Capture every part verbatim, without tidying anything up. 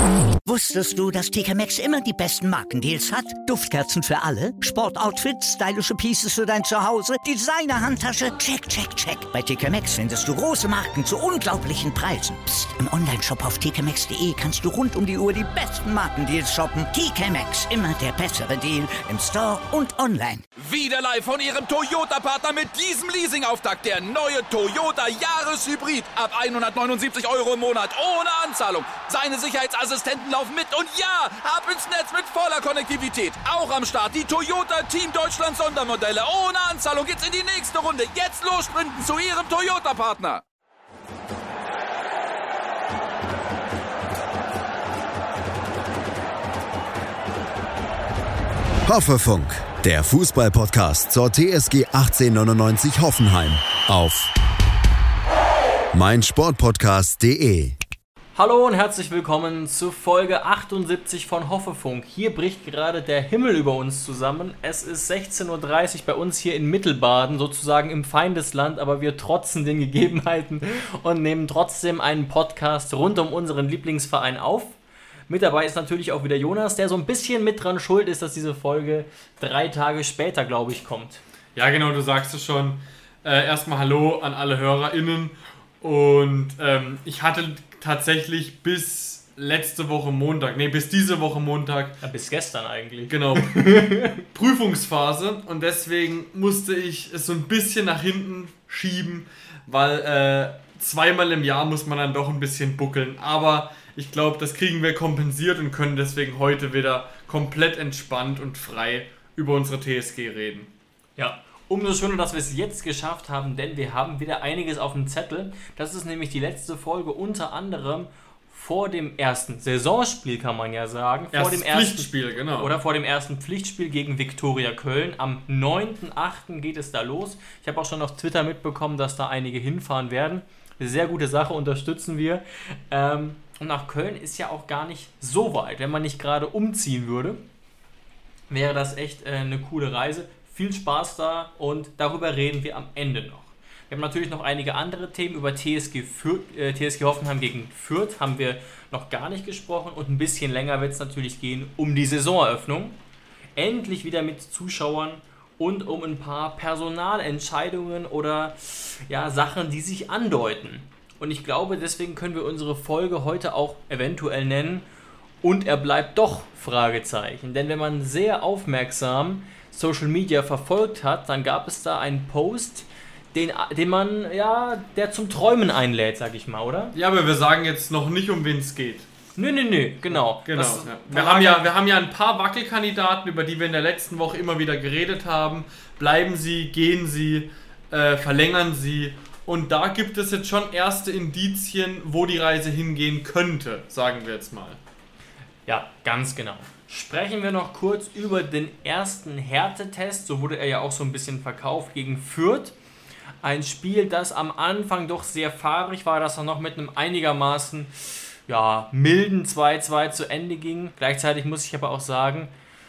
Wusstest du, dass T K Maxx immer die besten Markendeals hat? Duftkerzen für alle, Sportoutfits, stylische Pieces für dein Zuhause, Designer-Handtasche, check, check, check. Bei T K Maxx findest du große Marken zu unglaublichen Preisen. Psst. Im Onlineshop auf t k maxx punkt d e kannst du rund um die Uhr die besten Markendeals shoppen. T K Maxx, immer der bessere Deal im Store und online. Wieder live von Ihrem Toyota-Partner mit diesem Leasing-Auftakt. Der neue Toyota Jahreshybrid. Ab hundertneunundsiebzig Euro im Monat. Ohne Anzahlung. Seine Sicherheitsassistenten laufen mit. Und ja, ab ins Netz mit voller Konnektivität. Auch am Start die Toyota Team Deutschland Sondermodelle. Ohne Anzahlung geht's in die nächste Runde. Jetzt los sprinten zu Ihrem Toyota-Partner. Hoffefunk, der Fußball-Podcast zur T S G achtzehnhundertneunundneunzig Hoffenheim auf meinsportpodcast punkt de. Hallo und herzlich willkommen zu Folge achtundsiebzig von Hoffefunk. Hier bricht gerade der Himmel über uns zusammen. Es ist sechzehn Uhr dreißig bei uns hier in Mittelbaden, sozusagen im Feindesland, aber wir trotzen den Gegebenheiten und nehmen trotzdem einen Podcast rund um unseren Lieblingsverein auf. Mit dabei ist natürlich auch wieder Jonas, der so ein bisschen mit dran schuld ist, dass diese Folge drei Tage später, glaube ich, kommt. Ja, genau, du sagst es schon. Äh, erstmal Hallo an alle HörerInnen. Und ähm, ich hatte tatsächlich bis letzte Woche Montag, nee, bis diese Woche Montag. Ja, bis gestern eigentlich. Genau, Prüfungsphase. Und deswegen musste ich es so ein bisschen nach hinten schieben, weil äh, zweimal im Jahr muss man dann doch ein bisschen buckeln. Aber ich glaube, das kriegen wir kompensiert und können deswegen heute wieder komplett entspannt und frei über unsere T S G reden. Ja, umso schöner, dass wir es jetzt geschafft haben, denn wir haben wieder einiges auf dem Zettel. Das ist nämlich die letzte Folge, unter anderem vor dem ersten Saisonspiel, kann man ja sagen. Vor Erstes dem ersten Pflichtspiel, genau. Oder vor dem ersten Pflichtspiel gegen Viktoria Köln. Am neunten achten geht es da los. Ich habe auch schon auf Twitter mitbekommen, dass da einige hinfahren werden. Sehr gute Sache, unterstützen wir. Ähm, und nach Köln ist ja auch gar nicht so weit. Wenn man nicht gerade umziehen würde, wäre das echt äh, eine coole Reise. Viel Spaß da und darüber reden wir am Ende noch. Wir haben natürlich noch einige andere Themen. Über T S G, Fürth, äh, T S G Hoffenheim gegen Fürth haben wir noch gar nicht gesprochen. Und ein bisschen länger wird es natürlich gehen um die Saisoneröffnung. Endlich wieder mit Zuschauern und um ein paar Personalentscheidungen oder ja, Sachen, die sich andeuten. Und ich glaube, deswegen können wir unsere Folge heute auch eventuell nennen und er bleibt doch, Fragezeichen. Denn wenn man sehr aufmerksam Social Media verfolgt hat, dann gab es da einen Post, den, den man, ja, der zum Träumen einlädt, sag ich mal, oder? Ja, aber wir sagen jetzt noch nicht, um wen es geht. Nö, nö, nö, genau. genau das, ja. Wir, haben ja, wir haben ja ein paar Wackelkandidaten, über die wir in der letzten Woche immer wieder geredet haben. Bleiben sie, gehen sie, äh, verlängern sie. Und da gibt es jetzt schon erste Indizien, wo die Reise hingehen könnte, sagen wir jetzt mal. Ja, ganz genau. Sprechen wir noch kurz über den ersten Härtetest. So wurde er ja auch so ein bisschen verkauft gegen Fürth. Ein Spiel, das am Anfang doch sehr fahrig war, das dann noch mit einem einigermaßen ja, milden zwei zwei zu Ende ging. Gleichzeitig muss ich aber auch sagen,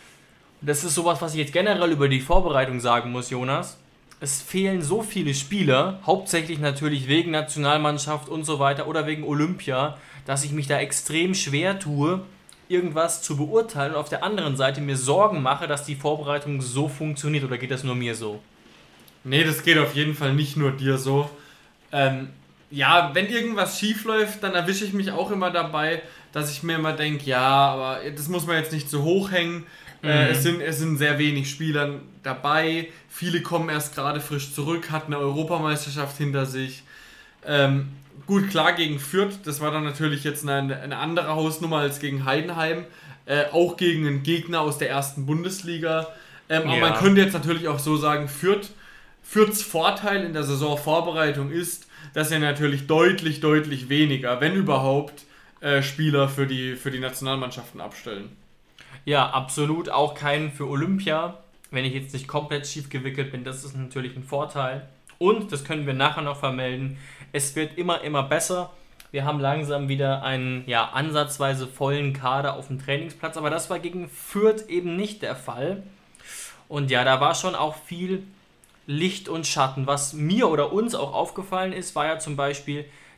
das ist sowas, was ich jetzt generell über die Vorbereitung sagen muss, Jonas. Es fehlen so viele Spieler, hauptsächlich natürlich wegen Nationalmannschaft und so weiter oder wegen Olympia, dass ich mich da extrem schwer tue, irgendwas zu beurteilen und auf der anderen Seite mir Sorgen mache, dass die Vorbereitung so funktioniert. Oder geht das nur mir so? Nee, das geht auf jeden Fall nicht nur dir so. Ähm, ja, wenn irgendwas schief läuft, dann erwische ich mich auch immer dabei, dass ich mir immer denke, ja, aber das muss man jetzt nicht so hoch hängen. Mhm. Äh, es, sind, es sind sehr wenig Spieler dabei. Viele kommen erst gerade frisch zurück, hatten eine Europameisterschaft hinter sich. Ähm, gut, klar, gegen Fürth, das war dann natürlich jetzt eine, eine andere Hausnummer als gegen Heidenheim. Äh, auch gegen einen Gegner aus der ersten Bundesliga. Ähm, ja. Aber man könnte jetzt natürlich auch so sagen, Fürth, Fürths Vorteil in der Saisonvorbereitung ist, dass er natürlich deutlich, deutlich weniger, wenn überhaupt, äh, Spieler für die, für die Nationalmannschaften abstellen. Ja, absolut. Auch keinen für Olympia. Wenn ich jetzt nicht komplett schief gewickelt bin, das ist natürlich ein Vorteil. Und, das können wir nachher noch vermelden, es wird immer, immer besser. Wir haben langsam wieder einen ja, ansatzweise vollen Kader auf dem Trainingsplatz, aber das war gegen Fürth eben nicht der Fall. Und ja, da war schon auch viel Licht und Schatten. Was mir oder uns auch aufgefallen ist, war ja zum Beispiel,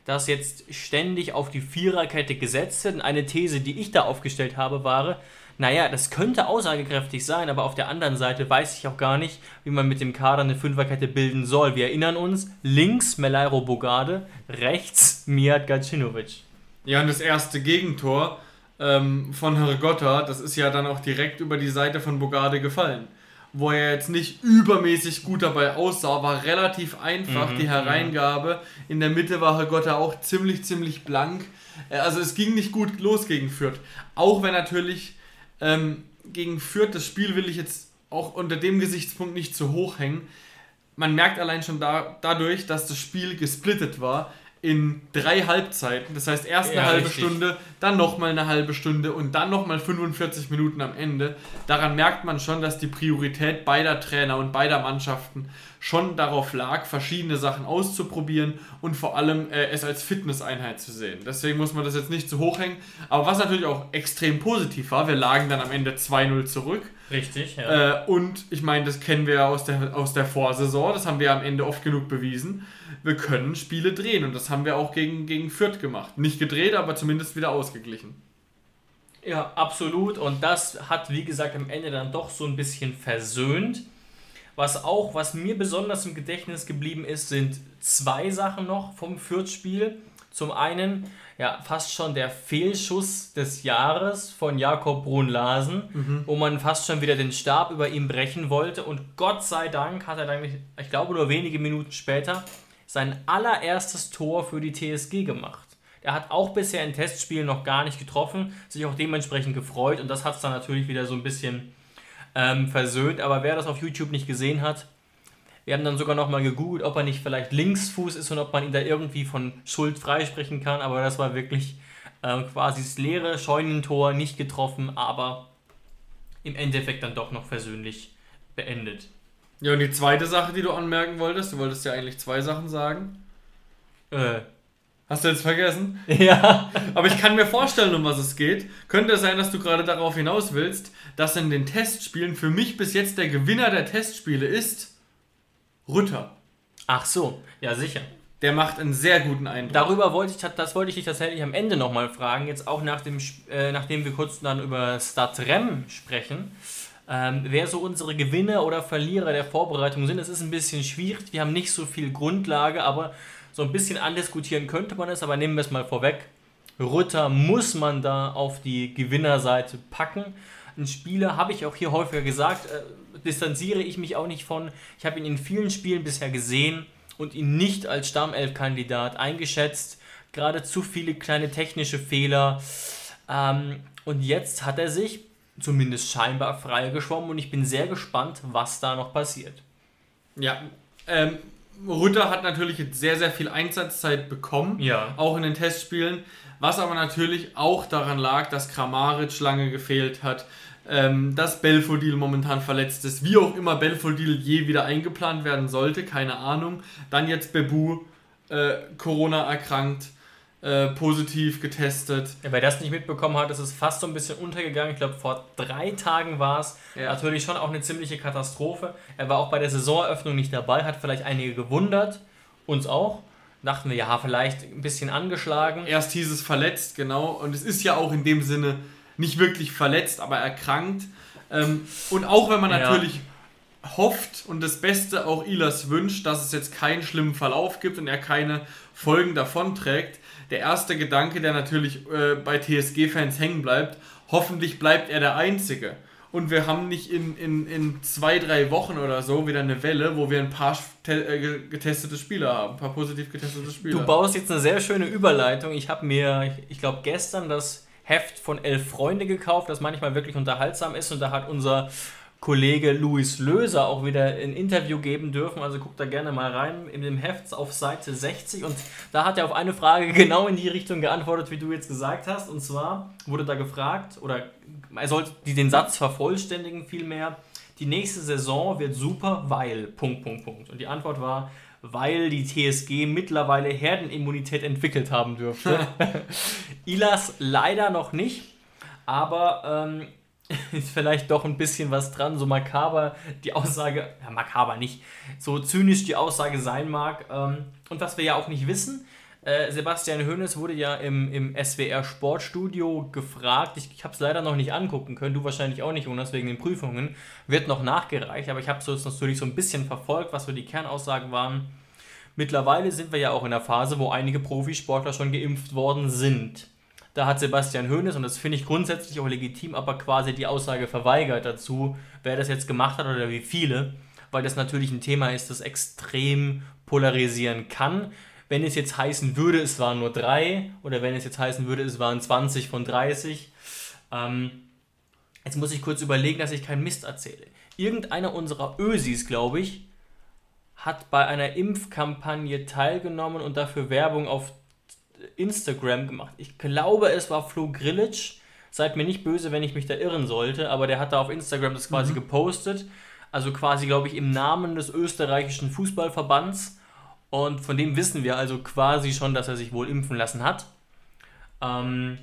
dass jetzt ständig auf die Viererkette gesetzt wird. Und eine These, die ich da aufgestellt habe, war, naja, das könnte aussagekräftig sein, aber auf der anderen Seite weiß ich auch gar nicht, wie man mit dem Kader eine Fünferkette bilden soll. Wir erinnern uns, links Melairo Bogarde, rechts Mijat Gacinovic. Ja, und das erste Gegentor ähm, von Hrgota, das ist ja dann auch direkt über die Seite von Bogarde gefallen. Wo er jetzt nicht übermäßig gut dabei aussah, war relativ einfach mhm, die Hereingabe. In der Mitte war Hrgota auch ziemlich, ziemlich blank. Also es ging nicht gut los gegen Fürth. Auch wenn natürlich ähm, gegen Fürth, das Spiel will ich jetzt auch unter dem Gesichtspunkt nicht zu hoch hängen. Man merkt allein schon da, dadurch, dass das Spiel gesplittet war in drei Halbzeiten. Das heißt, erst eine ja, halbe richtig. Stunde, dann nochmal eine halbe Stunde und dann nochmal fünfundvierzig Minuten am Ende. Daran merkt man schon, dass die Priorität beider Trainer und beider Mannschaften schon darauf lag, verschiedene Sachen auszuprobieren und vor allem äh, es als Fitnesseinheit zu sehen. Deswegen muss man das jetzt nicht zu hoch hängen. Aber was natürlich auch extrem positiv war, wir lagen dann am Ende zwei null zurück. Richtig, ja. Äh, und ich meine, das kennen wir ja aus der, aus der Vorsaison, das haben wir am Ende oft genug bewiesen. Wir können Spiele drehen und das haben wir auch gegen, gegen Fürth gemacht. Nicht gedreht, aber zumindest wieder ausgeglichen. Ja, absolut. Und das hat, wie gesagt, am Ende dann doch so ein bisschen versöhnt. Was auch, was mir besonders im Gedächtnis geblieben ist, sind zwei Sachen noch vom Fürth-Spiel. Zum einen, ja, fast schon der Fehlschuss des Jahres von Jakob Brun-Larsen, mhm. wo man fast schon wieder den Stab über ihm brechen wollte. Und Gott sei Dank hat er dann, ich glaube nur wenige Minuten später, sein allererstes Tor für die T S G gemacht. Er hat auch bisher in Testspielen noch gar nicht getroffen, sich auch dementsprechend gefreut und das hat es dann natürlich wieder so ein bisschen ähm, versöhnt. Aber wer das auf YouTube nicht gesehen hat, wir haben dann sogar nochmal gegoogelt, ob er nicht vielleicht Linksfuß ist und ob man ihn da irgendwie von Schuld freisprechen kann. Aber das war wirklich ähm, quasi das leere Scheunentor, nicht getroffen, aber im Endeffekt dann doch noch versöhnlich beendet. Ja, und die zweite Sache, die du anmerken wolltest, du wolltest ja eigentlich zwei Sachen sagen. Äh. Hast du jetzt vergessen? Ja. Aber ich kann mir vorstellen, um was es geht. Könnte sein, dass du gerade darauf hinaus willst, dass in den Testspielen für mich bis jetzt der Gewinner der Testspiele ist Rütter. Ach so, ja sicher. Der macht einen sehr guten Eindruck. Darüber wollte ich, das wollte ich dich tatsächlich am Ende nochmal fragen, jetzt auch nach dem, äh, nachdem wir kurz dann über Stade Reims sprechen. Ähm, wer so unsere Gewinner oder Verlierer der Vorbereitung sind, es ist ein bisschen schwierig, wir haben nicht so viel Grundlage, aber so ein bisschen andiskutieren könnte man es, aber nehmen wir es mal vorweg. Rütter muss man da auf die Gewinnerseite packen. Ein Spieler, habe ich auch hier häufiger gesagt, äh, distanziere ich mich auch nicht von. Ich habe ihn in vielen Spielen bisher gesehen und ihn nicht als Stammelf-Kandidat eingeschätzt. Gerade zu viele kleine technische Fehler. Ähm, und jetzt hat er sich zumindest scheinbar freigeschwommen und ich bin sehr gespannt, was da noch passiert. Ja, ähm, Rütter hat natürlich jetzt sehr, sehr viel Einsatzzeit bekommen, ja. Auch in den Testspielen, was aber natürlich auch daran lag, dass Kramaric lange gefehlt hat, ähm, dass Belfodil momentan verletzt ist, wie auch immer Belfodil je wieder eingeplant werden sollte, keine Ahnung. Dann jetzt Bebu, äh, Corona erkrankt, Äh, positiv getestet. Ja, wer das nicht mitbekommen hat, ist es fast so ein bisschen untergegangen. Ich glaube, vor drei Tagen war es. Ja. Natürlich schon auch eine ziemliche Katastrophe. Er war auch bei der Saisoneröffnung nicht dabei, hat vielleicht einige gewundert. Uns auch. Dachten wir, ja, vielleicht ein bisschen angeschlagen. Erst hieß es verletzt, genau. Und es ist ja auch in dem Sinne nicht wirklich verletzt, aber erkrankt. Ähm, und auch wenn man ja. natürlich hofft und das Beste auch Ilas wünscht, dass es jetzt keinen schlimmen Verlauf gibt und er keine Folgen davonträgt. Der erste Gedanke, der natürlich äh, bei T S G-Fans hängen bleibt, hoffentlich bleibt er der Einzige. Und wir haben nicht in, in, in zwei, drei Wochen oder so wieder eine Welle, wo wir ein paar te- äh, getestete Spieler haben, ein paar positiv getestete Spieler. Du baust jetzt eine sehr schöne Überleitung. Ich habe mir, ich glaube gestern das Heft von Elf Freunde gekauft, das manchmal wirklich unterhaltsam ist und da hat unser Kollege Luis Löser auch wieder ein Interview geben dürfen, also guckt da gerne mal rein, in dem Heft auf Seite sechzig und da hat er auf eine Frage genau in die Richtung geantwortet, wie du jetzt gesagt hast, und zwar wurde da gefragt, oder er sollte den Satz vervollständigen vielmehr, die nächste Saison wird super, weil, Punkt, Punkt, Punkt. Und die Antwort war, weil die T S G mittlerweile Herdenimmunität entwickelt haben dürfte. Ilas leider noch nicht, aber ähm, ist vielleicht doch ein bisschen was dran, so makaber die Aussage, ja makaber nicht, so zynisch die Aussage sein mag. Ähm, und was wir ja auch nicht wissen, Äh, Sebastian Hoeneß wurde ja im, im S W R Sportstudio gefragt. Ich, ich habe es leider noch nicht angucken können, du wahrscheinlich auch nicht, Jonas, wegen den Prüfungen. Wird noch nachgereicht, aber ich habe es so natürlich so ein bisschen verfolgt, was so die Kernaussagen waren. Mittlerweile sind wir ja auch in der Phase, wo einige Profisportler schon geimpft worden sind. Da hat Sebastian Hoeneß, und das finde ich grundsätzlich auch legitim, aber quasi die Aussage verweigert dazu, wer das jetzt gemacht hat oder wie viele, weil das natürlich ein Thema ist, das extrem polarisieren kann. Wenn es jetzt heißen würde, es waren nur drei, oder wenn es jetzt heißen würde, es waren zwanzig von dreißig. Ähm, jetzt muss ich kurz überlegen, dass ich keinen Mist erzähle. Irgendeiner unserer Ösis, glaube ich, hat bei einer Impfkampagne teilgenommen und dafür Werbung auf Instagram gemacht. Ich glaube, es war Flo Grillitsch. Seid mir nicht böse, wenn ich mich da irren sollte, aber der hat da auf Instagram das quasi mhm. gepostet. Also quasi, glaube ich, im Namen des österreichischen Fußballverbands. Und von dem wissen wir also quasi schon, dass er sich wohl impfen lassen hat. Ähm,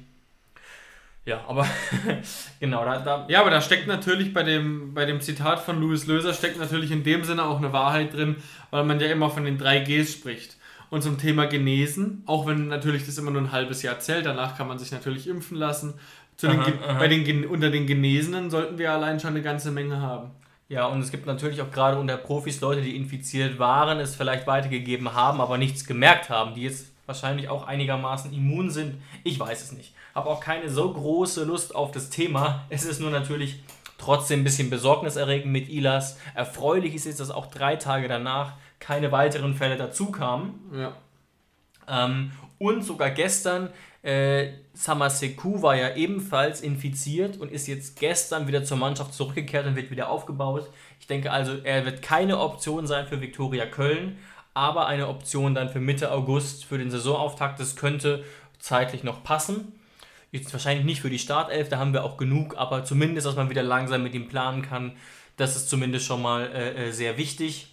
ja, aber genau, da, da... Ja, aber da steckt natürlich bei dem, bei dem Zitat von Louis Löser steckt natürlich in dem Sinne auch eine Wahrheit drin, weil man ja immer von den drei Gs spricht. Und zum Thema Genesen, auch wenn natürlich das immer nur ein halbes Jahr zählt, danach kann man sich natürlich impfen lassen. Zu den, aha, bei den, unter den Genesenen sollten wir allein schon eine ganze Menge haben. Ja, und es gibt natürlich auch gerade unter Profis Leute, die infiziert waren, es vielleicht weitergegeben haben, aber nichts gemerkt haben, die jetzt wahrscheinlich auch einigermaßen immun sind. Ich weiß es nicht. Habe auch keine so große Lust auf das Thema. Es ist nur natürlich trotzdem ein bisschen besorgniserregend mit Ilas. Erfreulich ist jetzt, dass auch drei Tage danach keine weiteren Fälle dazu kamen. Ja. Ähm, und sogar gestern, äh, Samaseku war ja ebenfalls infiziert und ist jetzt gestern wieder zur Mannschaft zurückgekehrt und wird wieder aufgebaut. Ich denke also, er wird keine Option sein für Viktoria Köln, aber eine Option dann für Mitte August für den Saisonauftakt. Das könnte zeitlich noch passen. Jetzt wahrscheinlich nicht für die Startelf, da haben wir auch genug, aber zumindest, dass man wieder langsam mit ihm planen kann, das ist zumindest schon mal äh, sehr wichtig.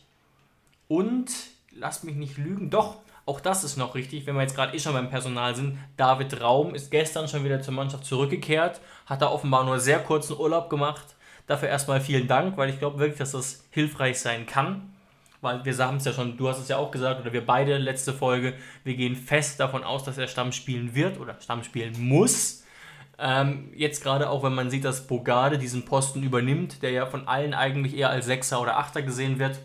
Und, lasst mich nicht lügen, doch, auch das ist noch richtig, wenn wir jetzt gerade eh schon beim Personal sind. David Raum ist gestern schon wieder zur Mannschaft zurückgekehrt, hat da offenbar nur sehr kurzen Urlaub gemacht. Dafür erstmal vielen Dank, weil ich glaube wirklich, dass das hilfreich sein kann. Weil wir haben es ja schon, du hast es ja auch gesagt, oder wir beide, letzte Folge, wir gehen fest davon aus, dass er Stamm spielen wird oder Stamm spielen muss. Ähm, jetzt gerade auch, wenn man sieht, dass Bogarde diesen Posten übernimmt, der ja von allen eigentlich eher als Sechser oder Achter gesehen wird.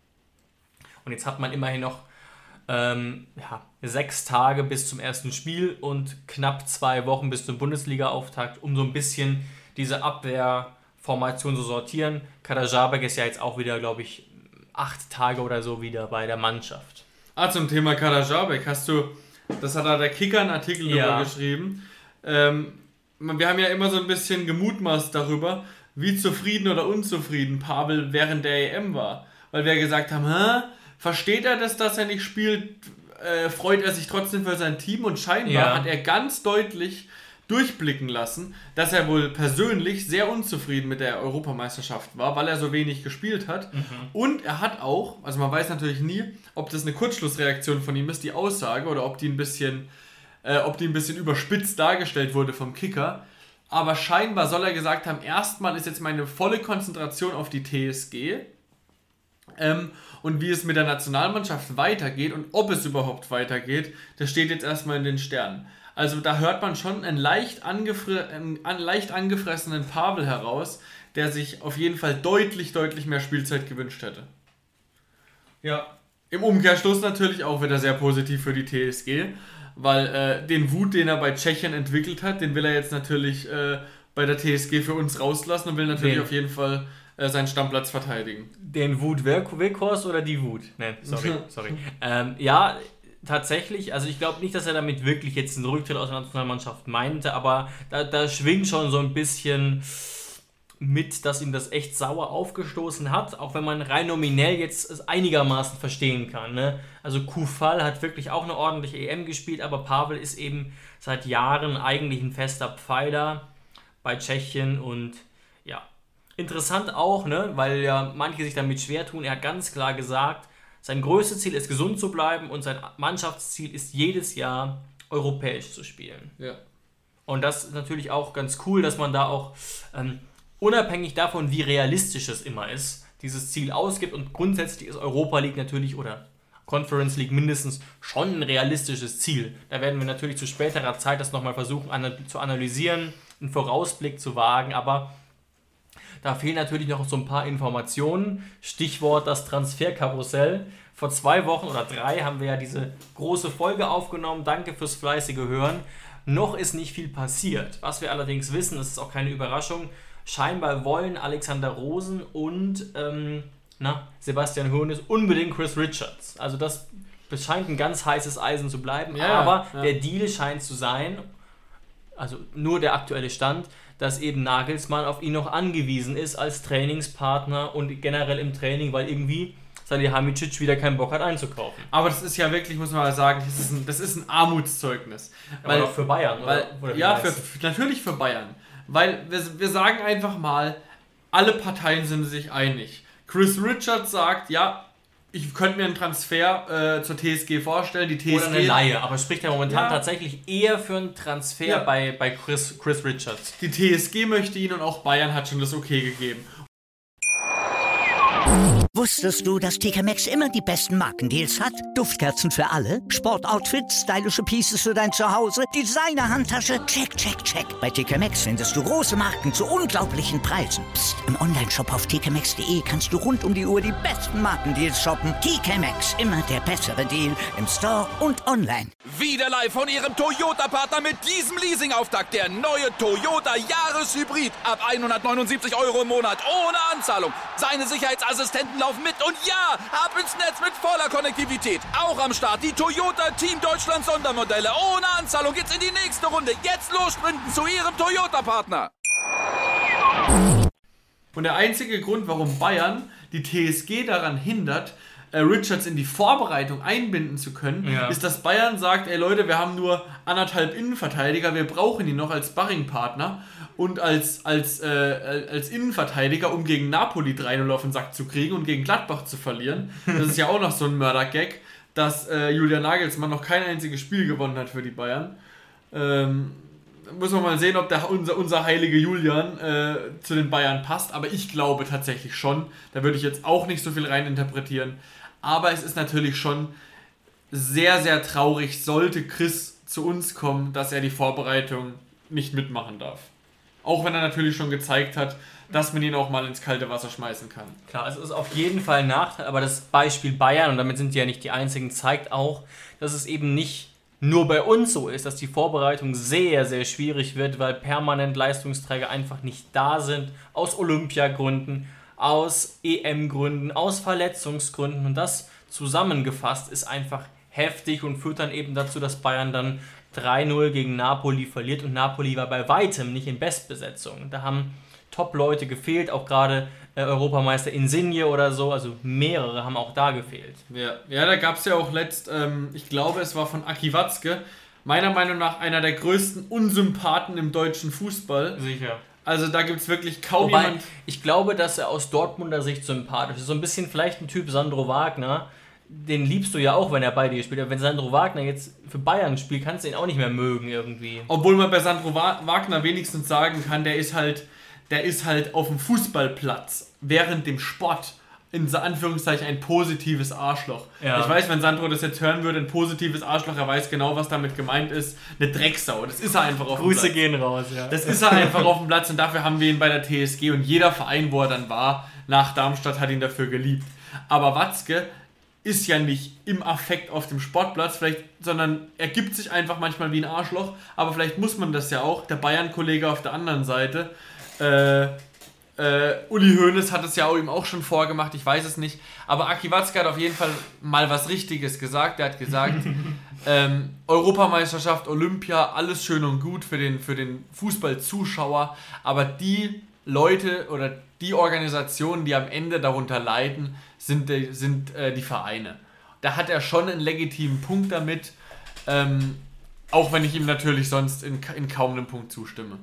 Und jetzt hat man immerhin noch ähm, ja, sechs Tage bis zum ersten Spiel und knapp zwei Wochen bis zum Bundesliga-Auftakt, um so ein bisschen diese Abwehrformation zu sortieren. Kader Žábek ist ja jetzt auch wieder, glaube ich, acht Tage oder so wieder bei der Mannschaft. Ah, zum Thema Kader Žábek hast du, das hat da der Kicker einen Artikel ja. darüber geschrieben. Ähm, wir haben ja immer so ein bisschen gemutmaßt darüber, wie zufrieden oder unzufrieden Pavel während der E M war. Weil wir gesagt haben, hä? Versteht er das, dass er nicht spielt? Äh, freut er sich trotzdem für sein Team? Und scheinbar ja. hat er ganz deutlich durchblicken lassen, dass er wohl persönlich sehr unzufrieden mit der Europameisterschaft war, weil er so wenig gespielt hat. Mhm. Und er hat auch, also man weiß natürlich nie, ob das eine Kurzschlussreaktion von ihm ist, die Aussage, oder ob die ein bisschen, äh, ob die ein bisschen überspitzt dargestellt wurde vom Kicker. Aber scheinbar soll er gesagt haben, erstmal ist jetzt meine volle Konzentration auf die T S G. Ähm, und wie es mit der Nationalmannschaft weitergeht und ob es überhaupt weitergeht, das steht jetzt erstmal in den Sternen. Also da hört man schon einen leicht, angefre- einen leicht angefressenen Pavel heraus, der sich auf jeden Fall deutlich, deutlich mehr Spielzeit gewünscht hätte. Ja. Im Umkehrschluss natürlich auch wieder sehr positiv für die T S G, weil äh, den Wut, den er bei Tschechien entwickelt hat, den will er jetzt natürlich äh, bei der T S G für uns rauslassen und will natürlich den. auf jeden Fall äh, seinen Stammplatz verteidigen. Den Wut-Weghorst oder die Wut? Nein, sorry, sorry. ähm, ja, tatsächlich, also ich glaube nicht, dass er damit wirklich jetzt einen Rücktritt aus der Nationalmannschaft meinte, aber da, da schwingt schon so ein bisschen mit, dass ihm das echt sauer aufgestoßen hat, auch wenn man rein nominell jetzt es einigermaßen verstehen kann. Ne? Also Kufal hat wirklich auch eine ordentliche E M gespielt, aber Pavel ist eben seit Jahren eigentlich ein fester Pfeiler bei Tschechien und ja, interessant auch, ne? Weil ja manche sich damit schwer tun. Er hat ganz klar gesagt, sein größtes Ziel ist, gesund zu bleiben und sein Mannschaftsziel ist, jedes Jahr europäisch zu spielen. Ja. Und das ist natürlich auch ganz cool, dass man da auch ähm, unabhängig davon, wie realistisch es immer ist, dieses Ziel ausgibt. Und grundsätzlich ist Europa League natürlich, oder Conference League mindestens schon ein realistisches Ziel. Da werden wir natürlich zu späterer Zeit das nochmal versuchen anal- zu analysieren, einen Vorausblick zu wagen, aber da fehlen natürlich noch so ein paar Informationen. Stichwort das Transferkarussell. Vor zwei Wochen oder drei haben wir ja diese große Folge aufgenommen. Danke fürs fleißige Hören. Noch ist nicht viel passiert. Was wir allerdings wissen, das ist auch keine Überraschung, scheinbar wollen Alexander Rosen und ähm, na, Sebastian Hoeneß unbedingt Chris Richards. Also das scheint ein ganz heißes Eisen zu bleiben. Ja, aber ja. Der Deal scheint zu sein, also nur der aktuelle Stand, dass eben Nagelsmann auf ihn noch angewiesen ist als Trainingspartner und generell im Training, weil irgendwie Salihamidzic wieder keinen Bock hat einzukaufen. Aber das ist ja wirklich, muss man mal sagen, das ist ein, das ist ein Armutszeugnis. Weil, aber auch für Bayern, oder? Weil, oder ja, für, natürlich für Bayern. Weil wir, wir sagen einfach mal, alle Parteien sind sich einig. Chris Richards sagt, ja, ich könnte mir einen Transfer äh, zur T S G vorstellen. Die T S G, oder eine Leihe, aber spricht ja momentan ja. tatsächlich eher für einen Transfer ja. bei, bei Chris, Chris Richards. Die T S G möchte ihn und auch Bayern hat schon das Okay gegeben. Wusstest du, dass T K Maxx immer die besten Markendeals hat? Duftkerzen für alle, Sportoutfits, stylische Pieces für dein Zuhause, Designer-Handtasche, check, check, check. Bei T K Maxx findest du große Marken zu unglaublichen Preisen. Psst. Im Onlineshop auf t k maxx punkt d e kannst du rund um die Uhr die besten Markendeals shoppen. T K Maxx, immer der bessere Deal im Store und online. Wieder live von ihrem Toyota-Partner mit diesem Leasing-Auftakt. Der neue Toyota Jahreshybrid. Ab hundertneunundsiebzig Euro im Monat ohne Anzahlung. Seine Sicherheitsassistenten laufen mit und ja, ab ins Netz mit voller Konnektivität. Auch am Start die Toyota Team Deutschland Sondermodelle. Ohne Anzahlung geht's in die nächste Runde. Jetzt los sprinten zu ihrem Toyota-Partner. Und der einzige Grund, warum Bayern die T S G daran hindert, Richards in die Vorbereitung einbinden zu können, ja. ist, dass Bayern sagt, ey Leute, wir haben nur anderthalb Innenverteidiger, wir brauchen ihn noch als Sparringpartner und als, als, äh, als Innenverteidiger, um gegen Napoli drei null auf den Sack zu kriegen und gegen Gladbach zu verlieren. Das ist ja auch noch so ein Mördergag, dass äh, Julian Nagelsmann noch kein einziges Spiel gewonnen hat für die Bayern. Ähm, muss man mal sehen, ob der, unser, unser heilige Julian äh, zu den Bayern passt, aber ich glaube tatsächlich schon. Da würde ich jetzt auch nicht so viel reininterpretieren. Aber es ist natürlich schon sehr, sehr traurig, sollte Chris zu uns kommen, dass er die Vorbereitung nicht mitmachen darf. Auch wenn er natürlich schon gezeigt hat, dass man ihn auch mal ins kalte Wasser schmeißen kann. Klar, es ist auf jeden Fall ein Nachteil, aber das Beispiel Bayern, und damit sind die ja nicht die einzigen, zeigt auch, dass es eben nicht nur bei uns so ist, dass die Vorbereitung sehr, sehr schwierig wird, weil permanent Leistungsträger einfach nicht da sind, aus Olympiagründen, aus E M-Gründen, aus Verletzungsgründen, und das zusammengefasst ist einfach heftig und führt dann eben dazu, dass Bayern dann drei null gegen Napoli verliert, und Napoli war bei weitem nicht in Bestbesetzung. Da haben Top-Leute gefehlt, auch gerade äh, Europameister Insigne oder so, also mehrere haben auch da gefehlt. Ja, ja, da gab es ja auch letzt, ähm, ich glaube es war von Aki Watzke, meiner Meinung nach einer der größten Unsympathen im deutschen Fußball. Sicher. Also da gibt es wirklich kaum Wobei, jemand... Ich glaube, dass er aus Dortmunder Sicht sympathisch ist. So ein bisschen vielleicht ein Typ Sandro Wagner. Den liebst du ja auch, wenn er bei dir spielt. Aber wenn Sandro Wagner jetzt für Bayern spielt, kannst du ihn auch nicht mehr mögen irgendwie. Obwohl man bei Sandro Wagner wenigstens sagen kann, der ist halt, der ist halt auf dem Fußballplatz während dem Sport in Anführungszeichen ein positives Arschloch. Ja. Ich weiß, wenn Sandro das jetzt hören würde, ein positives Arschloch, er weiß genau, was damit gemeint ist. Eine Drecksau. Das ist er einfach auf dem Platz. Grüße gehen raus, ja. Das ist er einfach auf dem Platz, und dafür haben wir ihn bei der T S G, und jeder Verein, wo er dann war, nach Darmstadt, hat ihn dafür geliebt. Aber Watzke ist ja nicht im Affekt auf dem Sportplatz, vielleicht, sondern er gibt sich einfach manchmal wie ein Arschloch, aber vielleicht muss man das ja auch. Der Bayern-Kollege auf der anderen Seite, äh, äh, Uli Hoeneß hat es ja auch ihm auch schon vorgemacht, ich weiß es nicht, aber Aki Watzke hat auf jeden Fall mal was Richtiges gesagt. Er hat gesagt, ähm, Europameisterschaft, Olympia, alles schön und gut für den, für den Fußballzuschauer, aber die Leute oder die Organisationen, die am Ende darunter leiden, sind, die, sind äh, die Vereine. Da hat er schon einen legitimen Punkt damit, ähm, auch wenn ich ihm natürlich sonst in, in kaum einem Punkt zustimme.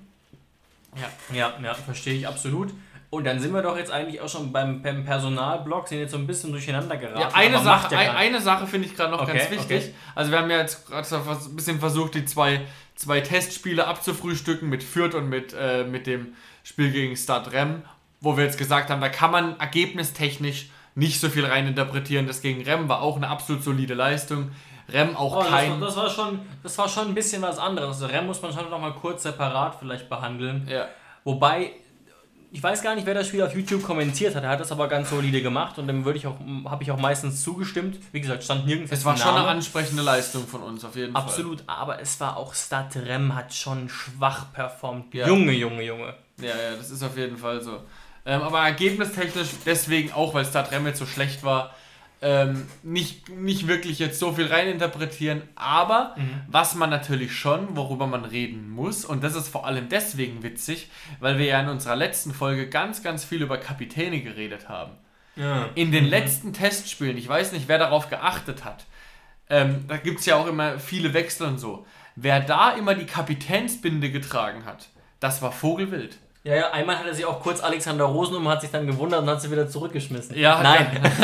Ja, ja, ja, verstehe ich absolut. Und dann sind wir doch jetzt eigentlich auch schon beim, beim Personalblock, sind jetzt so ein bisschen durcheinander geraten. Ja, eine Sache, ein, eine Sache finde ich gerade noch okay, ganz wichtig. Okay. Also wir haben ja jetzt gerade ein bisschen versucht, die zwei, zwei Testspiele abzufrühstücken mit Fürth und mit, äh, mit dem Spiel gegen Stade Rennes, wo wir jetzt gesagt haben, da kann man ergebnistechnisch nicht so viel reininterpretieren. Das gegen Rem war auch eine absolut solide Leistung. Rem auch oh, kein... Das war, das, war schon, das war schon ein bisschen was anderes. Also Rem muss man schon noch mal kurz separat vielleicht behandeln. Ja. Wobei, ich weiß gar nicht, wer das Spiel auf YouTube kommentiert hat. Er hat das aber ganz solide gemacht und dem würde ich auch, habe ich auch meistens zugestimmt. Wie gesagt, stand nirgends. Es war schon eine ansprechende Leistung von uns, auf jeden Absolut, Fall. Absolut, aber es war auch Stade Rem hat schon schwach performt. Ja. Junge, Junge, Junge. Ja, ja, das ist auf jeden Fall so. Ähm, aber ergebnistechnisch deswegen auch, weil Stade Rem jetzt so schlecht war, ähm, nicht, nicht wirklich jetzt so viel reininterpretieren. Aber mhm. was man natürlich schon, worüber man reden muss, und das ist vor allem deswegen witzig, weil wir ja in unserer letzten Folge ganz, ganz viel über Kapitäne geredet haben. Ja. In den mhm. letzten Testspielen, ich weiß nicht, wer darauf geachtet hat, ähm, da gibt es ja auch immer viele Wechsel und so. Wer da immer die Kapitänsbinde getragen hat, das war Vogelwild. Ja, ja, einmal hatte sie auch kurz Alexander Rosen um, hat sich dann gewundert und hat sie wieder zurückgeschmissen. Ja, nein.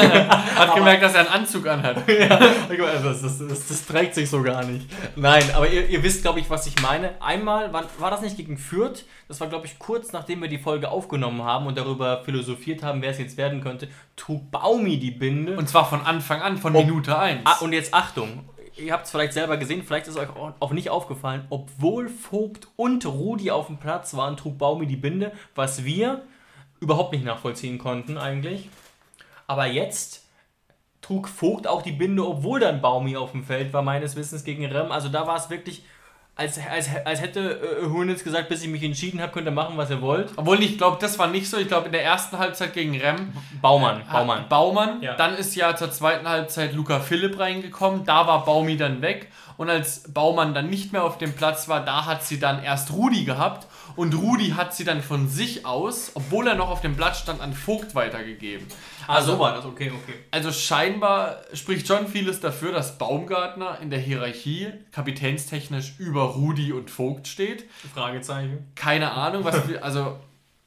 Hat gemerkt, dass er einen Anzug anhat. Ja, das, das, das, das trägt sich so gar nicht. Nein, aber ihr, ihr wisst, glaube ich, was ich meine. Einmal, war, war das nicht gegen Fürth? Das war, glaube ich, kurz nachdem wir die Folge aufgenommen haben und darüber philosophiert haben, wer es jetzt werden könnte, trug Baumi die Binde. Und zwar von Anfang an, von Minute eins. Ah, und jetzt Achtung. Ihr habt es vielleicht selber gesehen, vielleicht ist es euch auch nicht aufgefallen, obwohl Vogt und Rudi auf dem Platz waren, trug Baumi die Binde, was wir überhaupt nicht nachvollziehen konnten eigentlich. Aber jetzt trug Vogt auch die Binde, obwohl dann Baumi auf dem Feld war, meines Wissens gegen Rem. Also da war es wirklich, als, als, als hätte äh, Hoeneß gesagt, bis ich mich entschieden habe, könnt ihr machen, was ihr wollt. Obwohl, ich glaube, das war nicht so. Ich glaube, in der ersten Halbzeit gegen Rem... Baumann. Baumann. Baumann. Ja. Dann ist ja zur zweiten Halbzeit Luca Philipp reingekommen. Da war Baumi dann weg. Und als Baumann dann nicht mehr auf dem Platz war, da hat sie dann erst Rudi gehabt. Und Rudi hat sie dann von sich aus, obwohl er noch auf dem Blatt stand, an Vogt weitergegeben. Ah, so war das. Okay, okay. Also scheinbar spricht schon vieles dafür, dass Baumgartner in der Hierarchie kapitänstechnisch über Rudi und Vogt steht. Fragezeichen. Keine Ahnung, was wir, also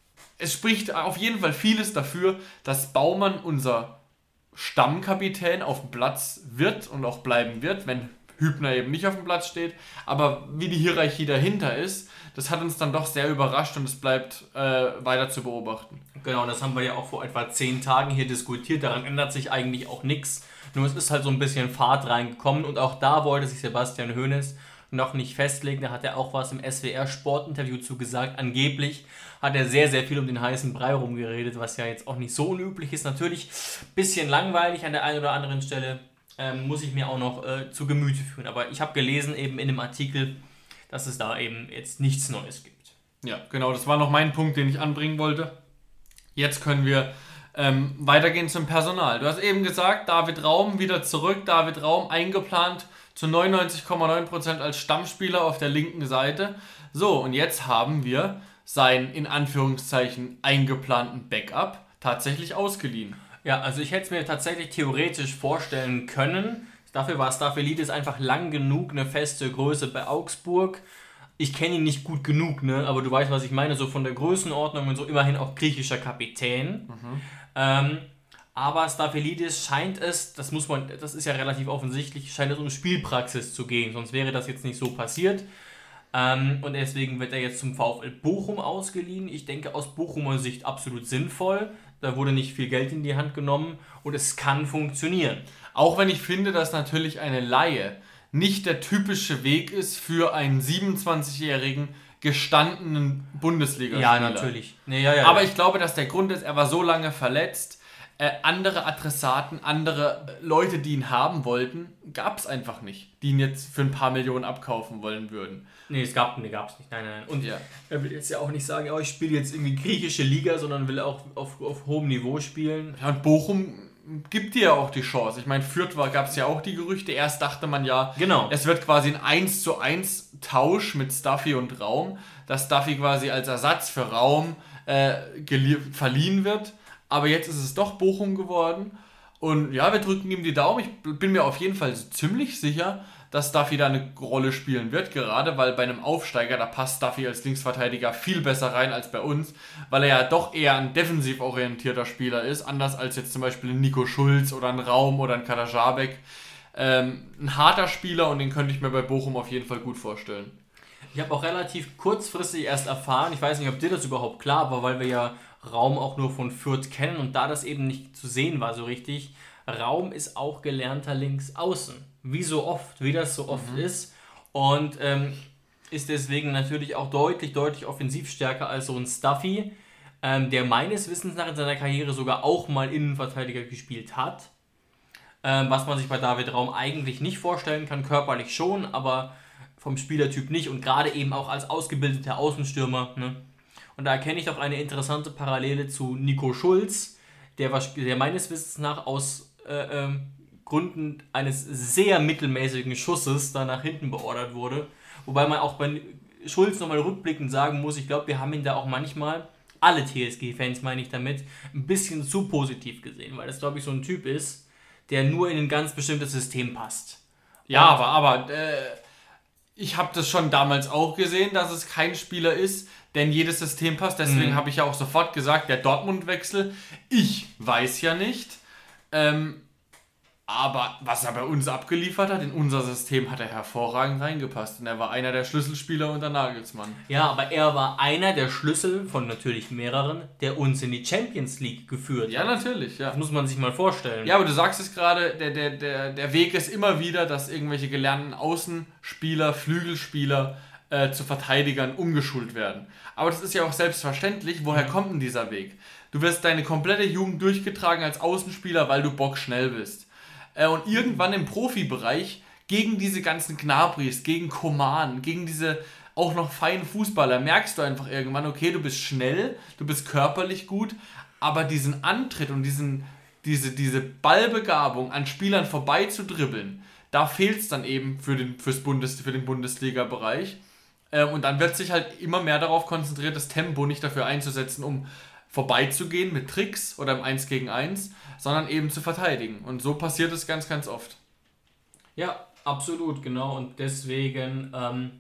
es spricht auf jeden Fall vieles dafür, dass Baumann unser Stammkapitän auf dem Platz wird und auch bleiben wird, wenn Hübner eben nicht auf dem Platz steht. Aber wie die Hierarchie dahinter ist, das hat uns dann doch sehr überrascht und es bleibt äh, weiter zu beobachten. Genau, das haben wir ja auch vor etwa zehn Tagen hier diskutiert. Daran ändert sich eigentlich auch nichts. Nur es ist halt so ein bisschen Fahrt reingekommen und auch da wollte sich Sebastian Hoeneß noch nicht festlegen. Da hat er auch was im S W R-Sportinterview zu gesagt. Angeblich hat er sehr, sehr viel um den heißen Brei rumgeredet, was ja jetzt auch nicht so unüblich ist. Natürlich ein bisschen langweilig an der einen oder anderen Stelle. Ähm, muss ich mir auch noch äh, zu Gemüte führen. Aber ich habe gelesen eben in dem Artikel, dass es da eben jetzt nichts Neues gibt. Ja, genau, das war noch mein Punkt, den ich anbringen wollte. Jetzt können wir ähm, weitergehen zum Personal. Du hast eben gesagt, David Raum wieder zurück. David Raum eingeplant zu neunundneunzig Komma neun Prozent als Stammspieler auf der linken Seite. So, und jetzt haben wir seinen, in Anführungszeichen, eingeplanten Backup tatsächlich ausgeliehen. Ja, also ich hätte es mir tatsächlich theoretisch vorstellen können. Dafür war Staphylides einfach lang genug, eine feste Größe bei Augsburg. Ich kenne ihn nicht gut genug, ne? Aber du weißt, was ich meine, so von der Größenordnung und so, immerhin auch griechischer Kapitän. Mhm. Ähm, aber Staphylides scheint es, das muss man, das ist ja relativ offensichtlich, scheint es um Spielpraxis zu gehen, sonst wäre das jetzt nicht so passiert. Ähm, und deswegen wird er jetzt zum VfL Bochum ausgeliehen. Ich denke aus Bochumer Sicht absolut sinnvoll. Da wurde nicht viel Geld in die Hand genommen und es kann funktionieren. Auch wenn ich finde, dass natürlich eine Leihe nicht der typische Weg ist für einen siebenundzwanzigjährigen gestandenen Bundesligaspieler. Ja, natürlich. Nee, ja, ja, Aber ja. ich glaube, dass der Grund ist, er war so lange verletzt, äh, andere Adressaten, andere Leute, die ihn haben wollten, gab es einfach nicht, die ihn jetzt für ein paar Millionen abkaufen wollen würden. Nee, es gab nee, gab's nicht. Nein, nein, nein. Und ja. er will jetzt ja auch nicht sagen, oh, ich spiele jetzt irgendwie griechische Liga, sondern will auch auf, auf hohem Niveau spielen. Ja, und Bochum gibt dir ja auch die Chance. Ich meine, Fürth gab es ja auch die Gerüchte. Erst dachte man ja, genau. Es wird quasi ein eins zu eins Tausch mit Staffy und Raum, dass Staffy quasi als Ersatz für Raum äh, gelie- verliehen wird. Aber jetzt ist es doch Bochum geworden. Und ja, wir drücken ihm die Daumen. Ich bin mir auf jeden Fall ziemlich sicher, dass Staffy da eine Rolle spielen wird, gerade weil bei einem Aufsteiger, da passt Staffy als Linksverteidiger viel besser rein als bei uns, weil er ja doch eher ein defensiv orientierter Spieler ist, anders als jetzt zum Beispiel ein Nico Schulz oder ein Raum oder ein Kader Žábek. Ähm, ein harter Spieler und den könnte ich mir bei Bochum auf jeden Fall gut vorstellen. Ich habe auch relativ kurzfristig erst erfahren, ich weiß nicht, ob dir das überhaupt klar war, weil wir ja Raum auch nur von Fürth kennen und da das eben nicht zu sehen war so richtig. Raum ist auch gelernter Linksaußen, wie so oft, wie das so oft mhm. ist und ähm, ist deswegen natürlich auch deutlich, deutlich offensivstärker als so ein Stuffy, ähm, der meines Wissens nach in seiner Karriere sogar auch mal Innenverteidiger gespielt hat, ähm, was man sich bei David Raum eigentlich nicht vorstellen kann, körperlich schon, aber vom Spielertyp nicht und gerade eben auch als ausgebildeter Außenstürmer, ne? Und da erkenne ich auch eine interessante Parallele zu Nico Schulz, der, der meines Wissens nach aus äh, äh, Gründen eines sehr mittelmäßigen Schusses da nach hinten beordert wurde. Wobei man auch bei Schulz nochmal rückblickend sagen muss, ich glaube, wir haben ihn da auch manchmal, alle T S G-Fans meine ich damit, ein bisschen zu positiv gesehen, weil das, glaube ich, so ein Typ ist, der nur in ein ganz bestimmtes System passt. Ja, aber, aber äh, ich habe das schon damals auch gesehen, dass es kein Spieler ist, der in jedes System passt. Deswegen mhm. habe ich ja auch sofort gesagt, der Dortmund-Wechsel, ich weiß ja nicht. Ähm, aber was er bei uns abgeliefert hat, in unser System hat er hervorragend reingepasst. Und er war einer der Schlüsselspieler unter Nagelsmann. Ja, aber er war einer der Schlüssel von natürlich mehreren, der uns in die Champions League geführt ja, hat. Ja, natürlich. Ja. Das muss man sich mal vorstellen. Ja, aber du sagst es gerade, der, der, der, der Weg ist immer wieder, dass irgendwelche gelernten Außenspieler, Flügelspieler äh, zu Verteidigern umgeschult werden. Aber das ist ja auch selbstverständlich. Woher mhm. kommt denn dieser Weg? Du wirst deine komplette Jugend durchgetragen als Außenspieler, weil du bockschnell bist. Und irgendwann im Profibereich gegen diese ganzen Gnabrys, gegen Coman, gegen diese auch noch feinen Fußballer, merkst du einfach irgendwann, okay, du bist schnell, du bist körperlich gut, aber diesen Antritt und diesen, diese, diese Ballbegabung an Spielern vorbei zu dribbeln, da fehlt es dann eben für den, fürs Bundes, für den Bundesliga-Bereich. Und dann wird sich halt immer mehr darauf konzentriert, das Tempo nicht dafür einzusetzen, um vorbeizugehen mit Tricks oder im eins gegen eins, sondern eben zu verteidigen. Und so passiert es ganz, ganz oft. Ja, absolut, genau. Und deswegen ähm,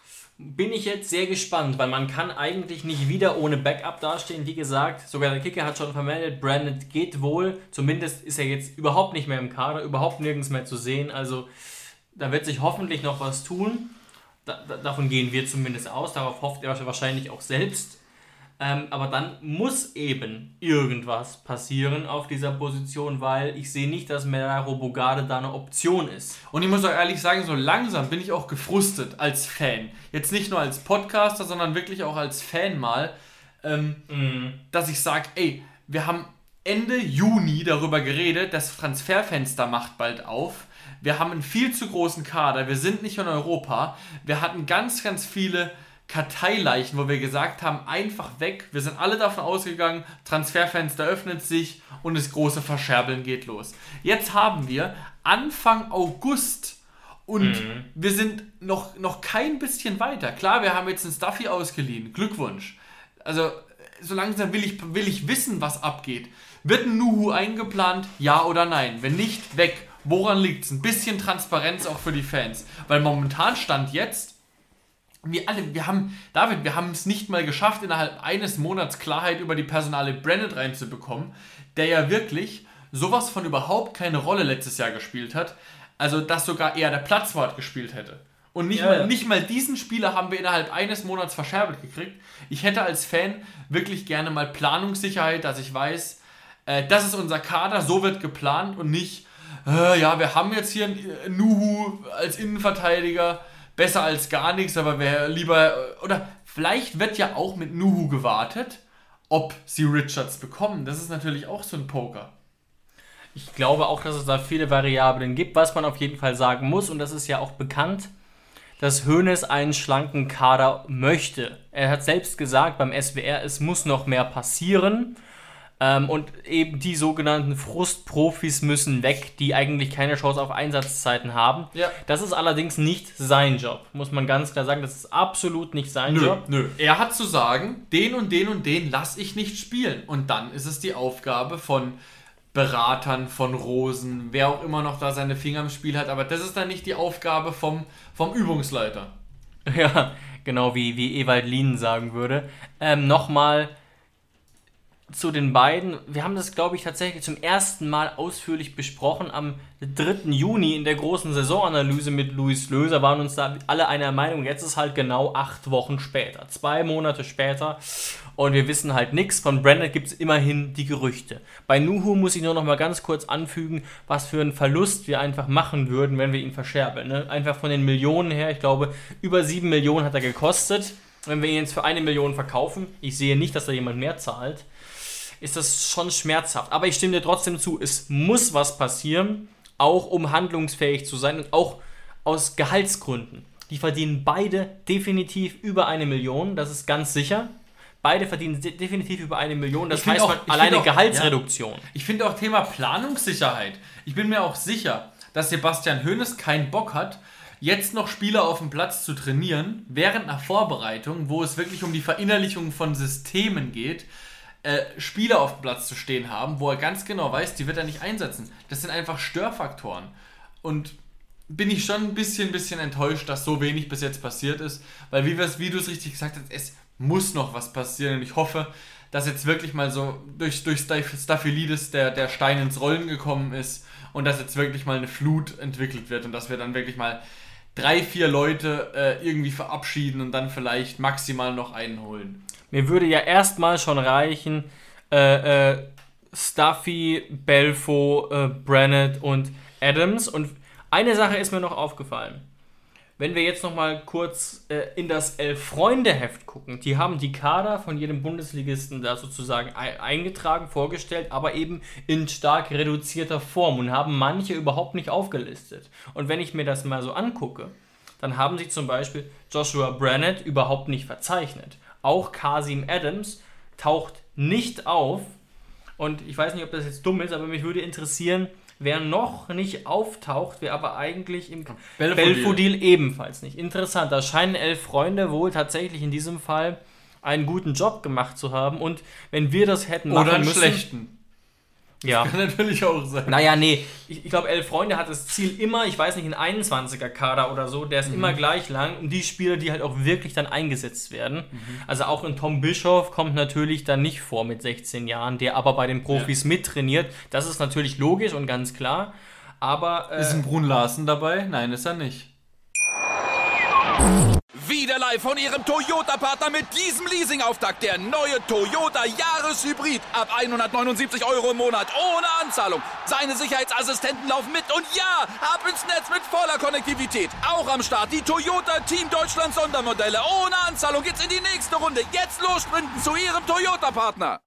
bin ich jetzt sehr gespannt, weil man kann eigentlich nicht wieder ohne Backup dastehen. Wie gesagt, sogar der Kicker hat schon vermeldet, Brandon geht wohl. Zumindest ist er jetzt überhaupt nicht mehr im Kader, überhaupt nirgends mehr zu sehen. Also da wird sich hoffentlich noch was tun. Da, da, davon gehen wir zumindest aus. Darauf hofft er wahrscheinlich auch selbst. Ähm, aber dann muss eben irgendwas passieren auf dieser Position, weil ich sehe nicht, dass Melaro Bogarde da eine Option ist. Und ich muss auch ehrlich sagen, so langsam bin ich auch gefrustet als Fan. Jetzt nicht nur als Podcaster, sondern wirklich auch als Fan mal, ähm, mm. dass ich sage, ey, wir haben Ende Juni darüber geredet, das Transferfenster macht bald auf. Wir haben einen viel zu großen Kader, wir sind nicht in Europa. Wir hatten ganz, ganz viele Karteileichen, wo wir gesagt haben, einfach weg. Wir sind alle davon ausgegangen, Transferfenster öffnet sich und das große Verscherbeln geht los. Jetzt haben wir Anfang August und mhm. wir sind noch, noch kein bisschen weiter. Klar, wir haben jetzt einen Stuffy ausgeliehen. Glückwunsch. Also, so langsam will ich, will ich wissen, was abgeht. Wird ein Nuhu eingeplant? Ja oder nein? Wenn nicht, weg. Woran liegt es? Ein bisschen Transparenz auch für die Fans. Weil momentan stand jetzt, wir alle, wir haben, David, wir haben es nicht mal geschafft, innerhalb eines Monats Klarheit über die Personale Brandon reinzubekommen, der ja wirklich sowas von überhaupt keine Rolle letztes Jahr gespielt hat, also dass sogar eher der Platzwart gespielt hätte. Und nicht, ja, mal, ja. nicht mal diesen Spieler haben wir innerhalb eines Monats verscherbelt gekriegt. Ich hätte als Fan wirklich gerne mal Planungssicherheit, dass ich weiß, äh, das ist unser Kader, so wird geplant und nicht, äh, ja, wir haben jetzt hier einen Nuhu als Innenverteidiger, besser als gar nichts, aber wer lieber, oder vielleicht wird ja auch mit Nuhu gewartet, ob sie Richards bekommen. Das ist natürlich auch so ein Poker. Ich glaube auch, dass es da viele Variablen gibt, was man auf jeden Fall sagen muss, und das ist ja auch bekannt, dass Hoeneß einen schlanken Kader möchte. Er hat selbst gesagt beim S W R, es muss noch mehr passieren. Ähm, und eben die sogenannten Frustprofis müssen weg, die eigentlich keine Chance auf Einsatzzeiten haben. Ja. Das ist allerdings nicht sein Job, muss man ganz klar sagen. Das ist absolut nicht sein nö, Job. Nö. Er hat zu sagen, den und den und den lasse ich nicht spielen. Und dann ist es die Aufgabe von Beratern, von Rosen, wer auch immer noch da seine Finger im Spiel hat. Aber das ist dann nicht die Aufgabe vom, vom Übungsleiter. Ja, genau wie, wie Ewald Lien sagen würde. Ähm, nochmal... zu den beiden. Wir haben das, glaube ich, tatsächlich zum ersten Mal ausführlich besprochen. Am dritten Juni in der großen Saisonanalyse mit Luis Löser waren uns da alle einer Meinung. Jetzt ist halt genau acht Wochen später. Zwei Monate später. Und wir wissen halt nichts. Von Brandon gibt es immerhin die Gerüchte. Bei Nuhu muss ich nur noch mal ganz kurz anfügen, was für einen Verlust wir einfach machen würden, wenn wir ihn verscherbeln. Ne? Einfach von den Millionen her. Ich glaube, über sieben Millionen hat er gekostet. Wenn wir ihn jetzt für eine Million verkaufen, ich sehe nicht, dass da jemand mehr zahlt, ist das schon schmerzhaft. Aber ich stimme dir trotzdem zu, es muss was passieren, auch um handlungsfähig zu sein und auch aus Gehaltsgründen. Die verdienen beide definitiv über eine Million, das ist ganz sicher. Beide verdienen de- definitiv über eine Million, das heißt auch, man alleine auch, Gehaltsreduktion. Ja. Ich finde auch Thema Planungssicherheit. Ich bin mir auch sicher, dass Sebastian Hoeneß keinen Bock hat, jetzt noch Spieler auf dem Platz zu trainieren, während einer Vorbereitung, wo es wirklich um die Verinnerlichung von Systemen geht, Äh, Spieler auf dem Platz zu stehen haben, wo er ganz genau weiß, die wird er nicht einsetzen. Das sind einfach Störfaktoren. Und bin ich schon ein bisschen, bisschen enttäuscht, dass so wenig bis jetzt passiert ist, weil wie, wie du es richtig gesagt hast, es muss noch was passieren und ich hoffe, dass jetzt wirklich mal so durch, durch Staphylidis der, der Stein ins Rollen gekommen ist und dass jetzt wirklich mal eine Flut entwickelt wird und dass wir dann wirklich mal drei, vier Leute äh, irgendwie verabschieden und dann vielleicht maximal noch einen holen. Mir würde ja erstmal schon reichen, äh, äh, Stuffy, Belfo, äh, Brannett und Adams. Und eine Sache ist mir noch aufgefallen. Wenn wir jetzt nochmal kurz äh, in das Elf-Freunde-Heft gucken, die haben die Kader von jedem Bundesligisten da sozusagen e- eingetragen, vorgestellt, aber eben in stark reduzierter Form und haben manche überhaupt nicht aufgelistet. Und wenn ich mir das mal so angucke, dann haben sie zum Beispiel Joshua Brannett überhaupt nicht verzeichnet. Auch Kasim Adams taucht nicht auf. Und ich weiß nicht, ob das jetzt dumm ist, aber mich würde interessieren, wer noch nicht auftaucht, wer aber eigentlich im Belfodil ebenfalls nicht. Interessant, da scheinen elf Freunde wohl tatsächlich in diesem Fall einen guten Job gemacht zu haben. Und wenn wir das hätten machen Oder einen müssen... schlechten. Ja. Das kann natürlich auch sein. Naja, nee. Ich, ich glaube, elf Freunde hat das Ziel immer, ich weiß nicht, ein einundzwanziger-Kader oder so, der ist mhm. immer gleich lang. Und die Spieler, die halt auch wirklich dann eingesetzt werden. Mhm. Also auch ein Tom Bischoff kommt natürlich dann nicht vor mit sechzehn Jahren, der aber bei den Profis ja. mittrainiert. Das ist natürlich logisch und ganz klar. Aber... Äh, ist ein Brun Larsen dabei? Nein, ist er nicht. Wieder live von Ihrem Toyota-Partner mit diesem Leasing-Auftakt. Der neue Toyota Jahreshybrid. Ab hundertneunundsiebzig Euro im Monat. Ohne Anzahlung. Seine Sicherheitsassistenten laufen mit. Und ja, ab ins Netz mit voller Konnektivität. Auch am Start die Toyota Team Deutschland Sondermodelle. Ohne Anzahlung geht's in die nächste Runde. Jetzt los sprinten zu Ihrem Toyota-Partner.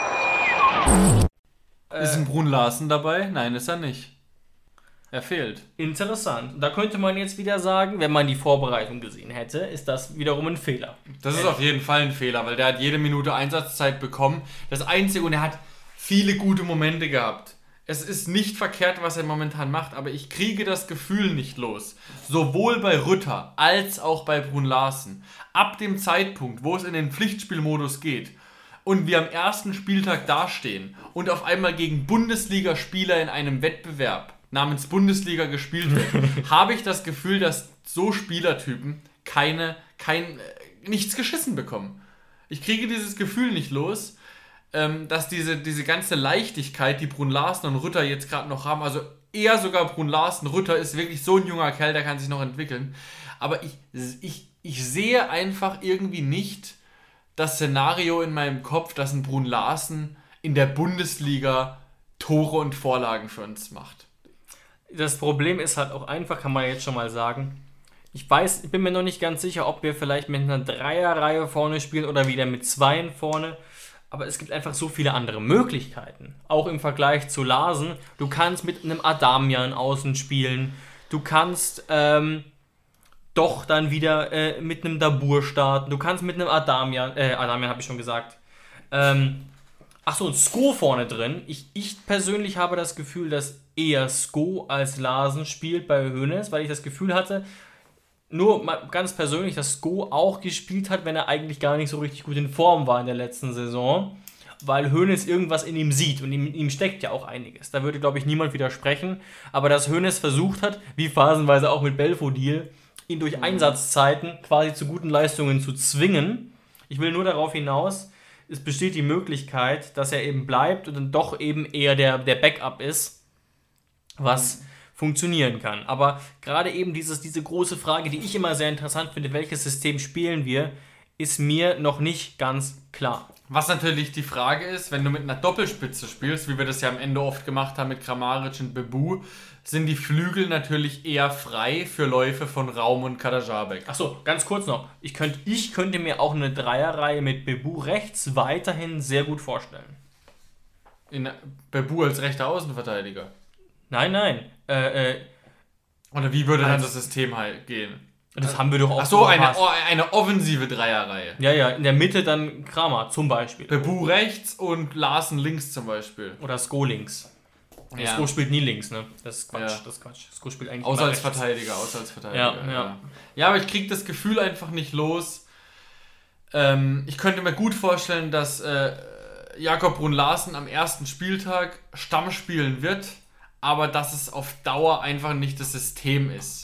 Äh, ist ein Brun Larsen dabei? Nein, ist er nicht. Er fehlt. Interessant. Da könnte man jetzt wieder sagen, wenn man die Vorbereitung gesehen hätte, ist das wiederum ein Fehler. Das ist auf jeden Fall ein Fehler, weil der hat jede Minute Einsatzzeit bekommen. Das Einzige, und er hat viele gute Momente gehabt. Es ist nicht verkehrt, was er momentan macht, aber ich kriege das Gefühl nicht los. Sowohl bei Rütter als auch bei Brun Larsen. Ab dem Zeitpunkt, wo es in den Pflichtspielmodus geht und wir am ersten Spieltag dastehen und auf einmal gegen Bundesligaspieler in einem Wettbewerb namens Bundesliga gespielt wird, habe ich das Gefühl, dass so Spielertypen keine, kein, nichts geschissen bekommen. Ich kriege dieses Gefühl nicht los, ähm, dass diese, diese ganze Leichtigkeit, die Brun Larsen und Rütter jetzt gerade noch haben, also eher sogar Brun Larsen, Rütter ist wirklich so ein junger Kerl, der kann sich noch entwickeln, aber ich, ich, ich sehe einfach irgendwie nicht das Szenario in meinem Kopf, dass ein Brun Larsen in der Bundesliga Tore und Vorlagen für uns macht. Das Problem ist halt auch einfach, kann man jetzt schon mal sagen, ich weiß, ich bin mir noch nicht ganz sicher, ob wir vielleicht mit einer Dreierreihe vorne spielen oder wieder mit Zweien vorne, aber es gibt einfach so viele andere Möglichkeiten, auch im Vergleich zu Larsen. Du kannst mit einem Adamian außen spielen, du kannst ähm, doch dann wieder äh, mit einem Dabur starten, du kannst mit einem Adamian, äh, Adamian habe ich schon gesagt, ähm, achso, ein Sko vorne drin. Ich, ich persönlich habe das Gefühl, dass eher Sko als Larsen spielt bei Hoeneß, weil ich das Gefühl hatte, nur mal ganz persönlich, dass Sko auch gespielt hat, wenn er eigentlich gar nicht so richtig gut in Form war in der letzten Saison, weil Hoeneß irgendwas in ihm sieht und in ihm steckt ja auch einiges. Da würde, glaube ich, niemand widersprechen, aber dass Hoeneß versucht hat, wie phasenweise auch mit Belfodil, ihn durch Einsatzzeiten quasi zu guten Leistungen zu zwingen. Ich will nur darauf hinaus, es besteht die Möglichkeit, dass er eben bleibt und dann doch eben eher der, der Backup ist, was mhm. funktionieren kann. Aber gerade eben dieses, diese große Frage, die ich immer sehr interessant finde, welches System spielen wir, ist mir noch nicht ganz klar. Was natürlich die Frage ist, wenn du mit einer Doppelspitze spielst, wie wir das ja am Ende oft gemacht haben mit Kramaric und Bebu, sind die Flügel natürlich eher frei für Läufe von Raum und Kaderabek. Achso, ganz kurz noch. Ich, könnt, ich könnte mir auch eine Dreierreihe mit Bebu rechts weiterhin sehr gut vorstellen. In Bebu als rechter Außenverteidiger? Nein, nein. Äh, äh, Oder wie würde dann das System halt gehen? Das haben wir doch auch. Ach so, eine, eine offensive Dreierreihe. Ja, ja, in der Mitte dann Kramer zum Beispiel. Bebu rechts und Larsen links zum Beispiel. Oder Sko links. Ja. Sko spielt nie links, ne? Das ist Quatsch, ja. das ist Quatsch. Sko spielt eigentlich Außer als Verteidiger, außer als Verteidiger. Ja, ja. ja. ja, aber ich kriege das Gefühl einfach nicht los. Ähm, ich könnte mir gut vorstellen, dass äh, Jakob Brun-Larsen am ersten Spieltag Stamm spielen wird, aber dass es auf Dauer einfach nicht das System ist.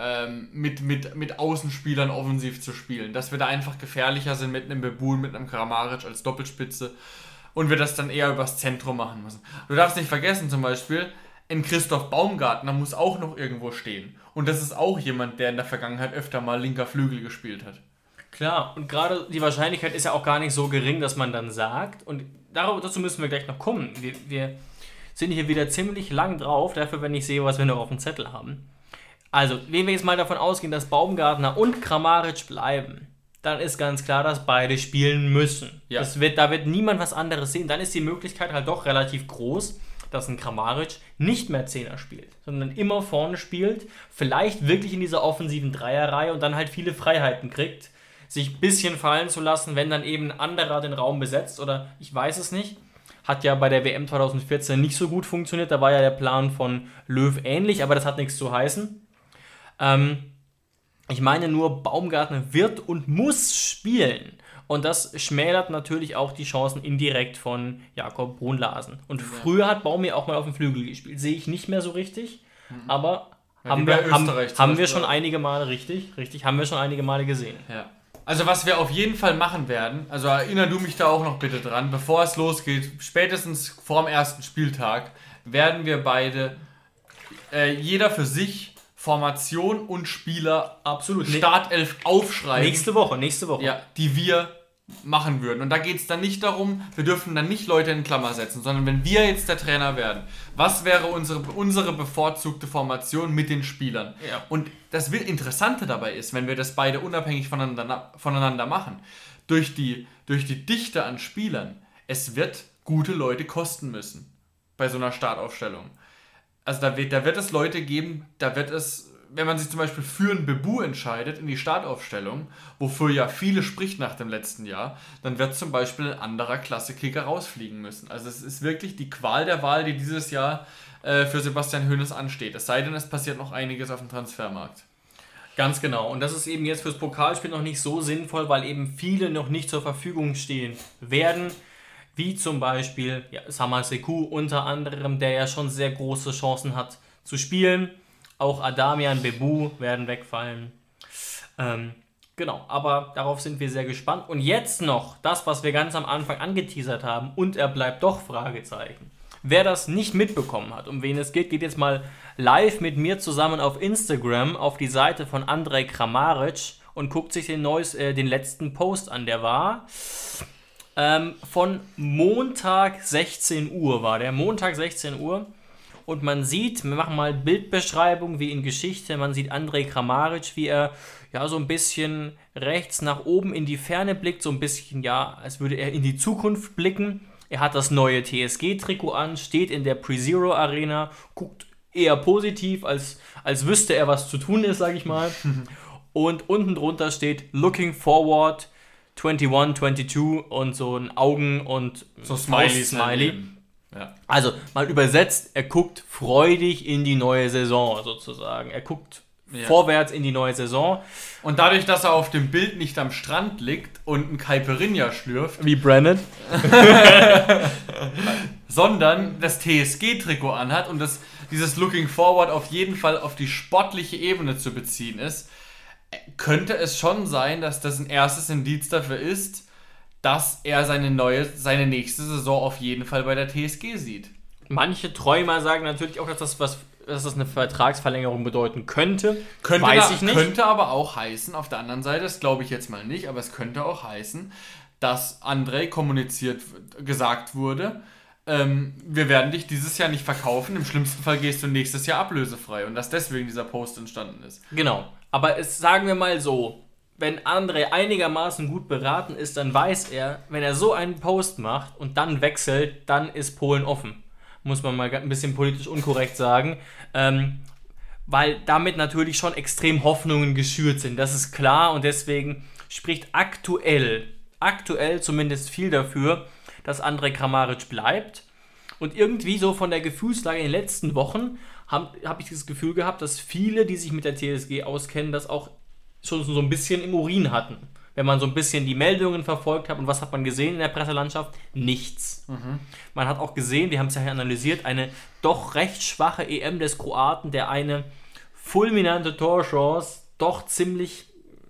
Mit, mit, mit Außenspielern offensiv zu spielen. Dass wir da einfach gefährlicher sind mit einem Bebu und mit einem Kramaric als Doppelspitze und wir das dann eher übers Zentrum machen müssen. Du darfst nicht vergessen zum Beispiel, ein Christoph Baumgartner muss auch noch irgendwo stehen. Und das ist auch jemand, der in der Vergangenheit öfter mal linker Flügel gespielt hat. Klar, und gerade die Wahrscheinlichkeit ist ja auch gar nicht so gering, dass man dann sagt, und dazu müssen wir gleich noch kommen, wir, wir sind hier wieder ziemlich lang drauf, dafür, wenn ich sehe, was wir noch auf dem Zettel haben. Also, wenn wir jetzt mal davon ausgehen, dass Baumgartner und Kramaric bleiben, dann ist ganz klar, dass beide spielen müssen. Ja. Das wird, da wird niemand was anderes sehen. Dann ist die Möglichkeit halt doch relativ groß, dass ein Kramaric nicht mehr Zehner spielt, sondern immer vorne spielt, vielleicht wirklich in dieser offensiven Dreierreihe und dann halt viele Freiheiten kriegt, sich ein bisschen fallen zu lassen, wenn dann eben ein anderer den Raum besetzt oder ich weiß es nicht. Hat ja bei der W M zwanzig vierzehn nicht so gut funktioniert, da war ja der Plan von Löw ähnlich, aber das hat nichts zu heißen. Ähm, ich meine nur, Baumgartner wird und muss spielen. Und das schmälert natürlich auch die Chancen indirekt von Jakob Brun-Larsen. Und ja. früher hat Baumi auch mal auf dem Flügel gespielt. Sehe ich nicht mehr so richtig, mhm. aber ja, haben, wir, haben, haben wir schon einige Male richtig, richtig, haben wir schon einige Male gesehen. Ja. Also was wir auf jeden Fall machen werden, also erinner du mich da auch noch bitte dran, bevor es losgeht, spätestens vor dem ersten Spieltag, werden wir beide, äh, jeder für sich, Formation und Spieler absolut Startelf aufschreiben. Nächste Woche, nächste Woche. Ja, die wir machen würden. Und da geht es dann nicht darum, wir dürfen dann nicht Leute in Klammer setzen, sondern wenn wir jetzt der Trainer werden, was wäre unsere, unsere bevorzugte Formation mit den Spielern? Ja. Und das Interessante dabei ist, wenn wir das beide unabhängig voneinander, voneinander machen, durch die, durch die Dichte an Spielern, es wird gute Leute kosten müssen bei so einer Startaufstellung. Also da wird, da wird es Leute geben, da wird es, wenn man sich zum Beispiel für einen Bebu entscheidet in die Startaufstellung, wofür ja viele spricht nach dem letzten Jahr, dann wird zum Beispiel ein anderer Klasse-Kicker rausfliegen müssen. Also es ist wirklich die Qual der Wahl, die dieses Jahr äh, für Sebastian Hoeneß ansteht. Es sei denn, es passiert noch einiges auf dem Transfermarkt. Ganz genau. Und das ist eben jetzt fürs Pokalspiel noch nicht so sinnvoll, weil eben viele noch nicht zur Verfügung stehen werden. Wie zum Beispiel ja, Samal Sekou unter anderem, der ja schon sehr große Chancen hat zu spielen. Auch Adamian, Bebu werden wegfallen. Ähm, genau, aber darauf sind wir sehr gespannt. Und jetzt noch das, was wir ganz am Anfang angeteasert haben. Und er bleibt doch, Fragezeichen. Wer das nicht mitbekommen hat, um wen es geht, geht jetzt mal live mit mir zusammen auf Instagram auf die Seite von Andrej Kramaric und guckt sich den, neues, äh, den letzten Post an. Der war... Ähm, von Montag sechzehn Uhr war der. Montag sechzehn Uhr. Und man sieht, wir machen mal Bildbeschreibung wie in Geschichte, man sieht Andrej Kramaric, wie er ja so ein bisschen rechts nach oben in die Ferne blickt, so ein bisschen, ja, als würde er in die Zukunft blicken. Er hat das neue T S G-Trikot an, steht in der Pre-Zero Arena, guckt eher positiv, als, als wüsste er, was zu tun ist, sag ich mal. Und unten drunter steht Looking Forward einundzwanzig, zweiundzwanzig und so ein Augen- und so Smiley. Smiley. Ja. Also mal übersetzt, er guckt freudig in die neue Saison sozusagen. Er guckt ja. vorwärts in die neue Saison. Und dadurch, dass er auf dem Bild nicht am Strand liegt und ein Caipirinha schlürft, wie Brandon, sondern das T S G-Trikot anhat und das, dieses Looking Forward auf jeden Fall auf die sportliche Ebene zu beziehen ist, könnte es schon sein, dass das ein erstes Indiz dafür ist, dass er seine neue, seine nächste Saison auf jeden Fall bei der T S G sieht. Manche Träumer sagen natürlich auch, dass das, was, dass das eine Vertragsverlängerung bedeuten könnte. Könnte Weiß da, ich nicht. Könnte aber auch heißen, auf der anderen Seite, das glaube ich jetzt mal nicht, aber es könnte auch heißen, dass André kommuniziert, gesagt wurde, ähm, wir werden dich dieses Jahr nicht verkaufen, im schlimmsten Fall gehst du nächstes Jahr ablösefrei und dass deswegen dieser Post entstanden ist. Genau, aber es sagen wir mal so, wenn André einigermaßen gut beraten ist, dann weiß er, wenn er so einen Post macht und dann wechselt, dann ist Polen offen. Muss man mal ein bisschen politisch unkorrekt sagen. Ähm, weil damit natürlich schon extrem Hoffnungen geschürt sind. Das ist klar und deswegen spricht aktuell, aktuell zumindest viel dafür, dass André Kramaric bleibt. Und irgendwie so von der Gefühlslage in den letzten Wochen habe hab ich das Gefühl gehabt, dass viele, die sich mit der T S G auskennen, das auch schon so ein bisschen im Urin hatten. Wenn man so ein bisschen die Meldungen verfolgt hat und was hat man gesehen in der Presselandschaft? Nichts. Mhm. Man hat auch gesehen, wir haben es ja analysiert, eine doch recht schwache E M des Kroaten, der eine fulminante Torchance doch ziemlich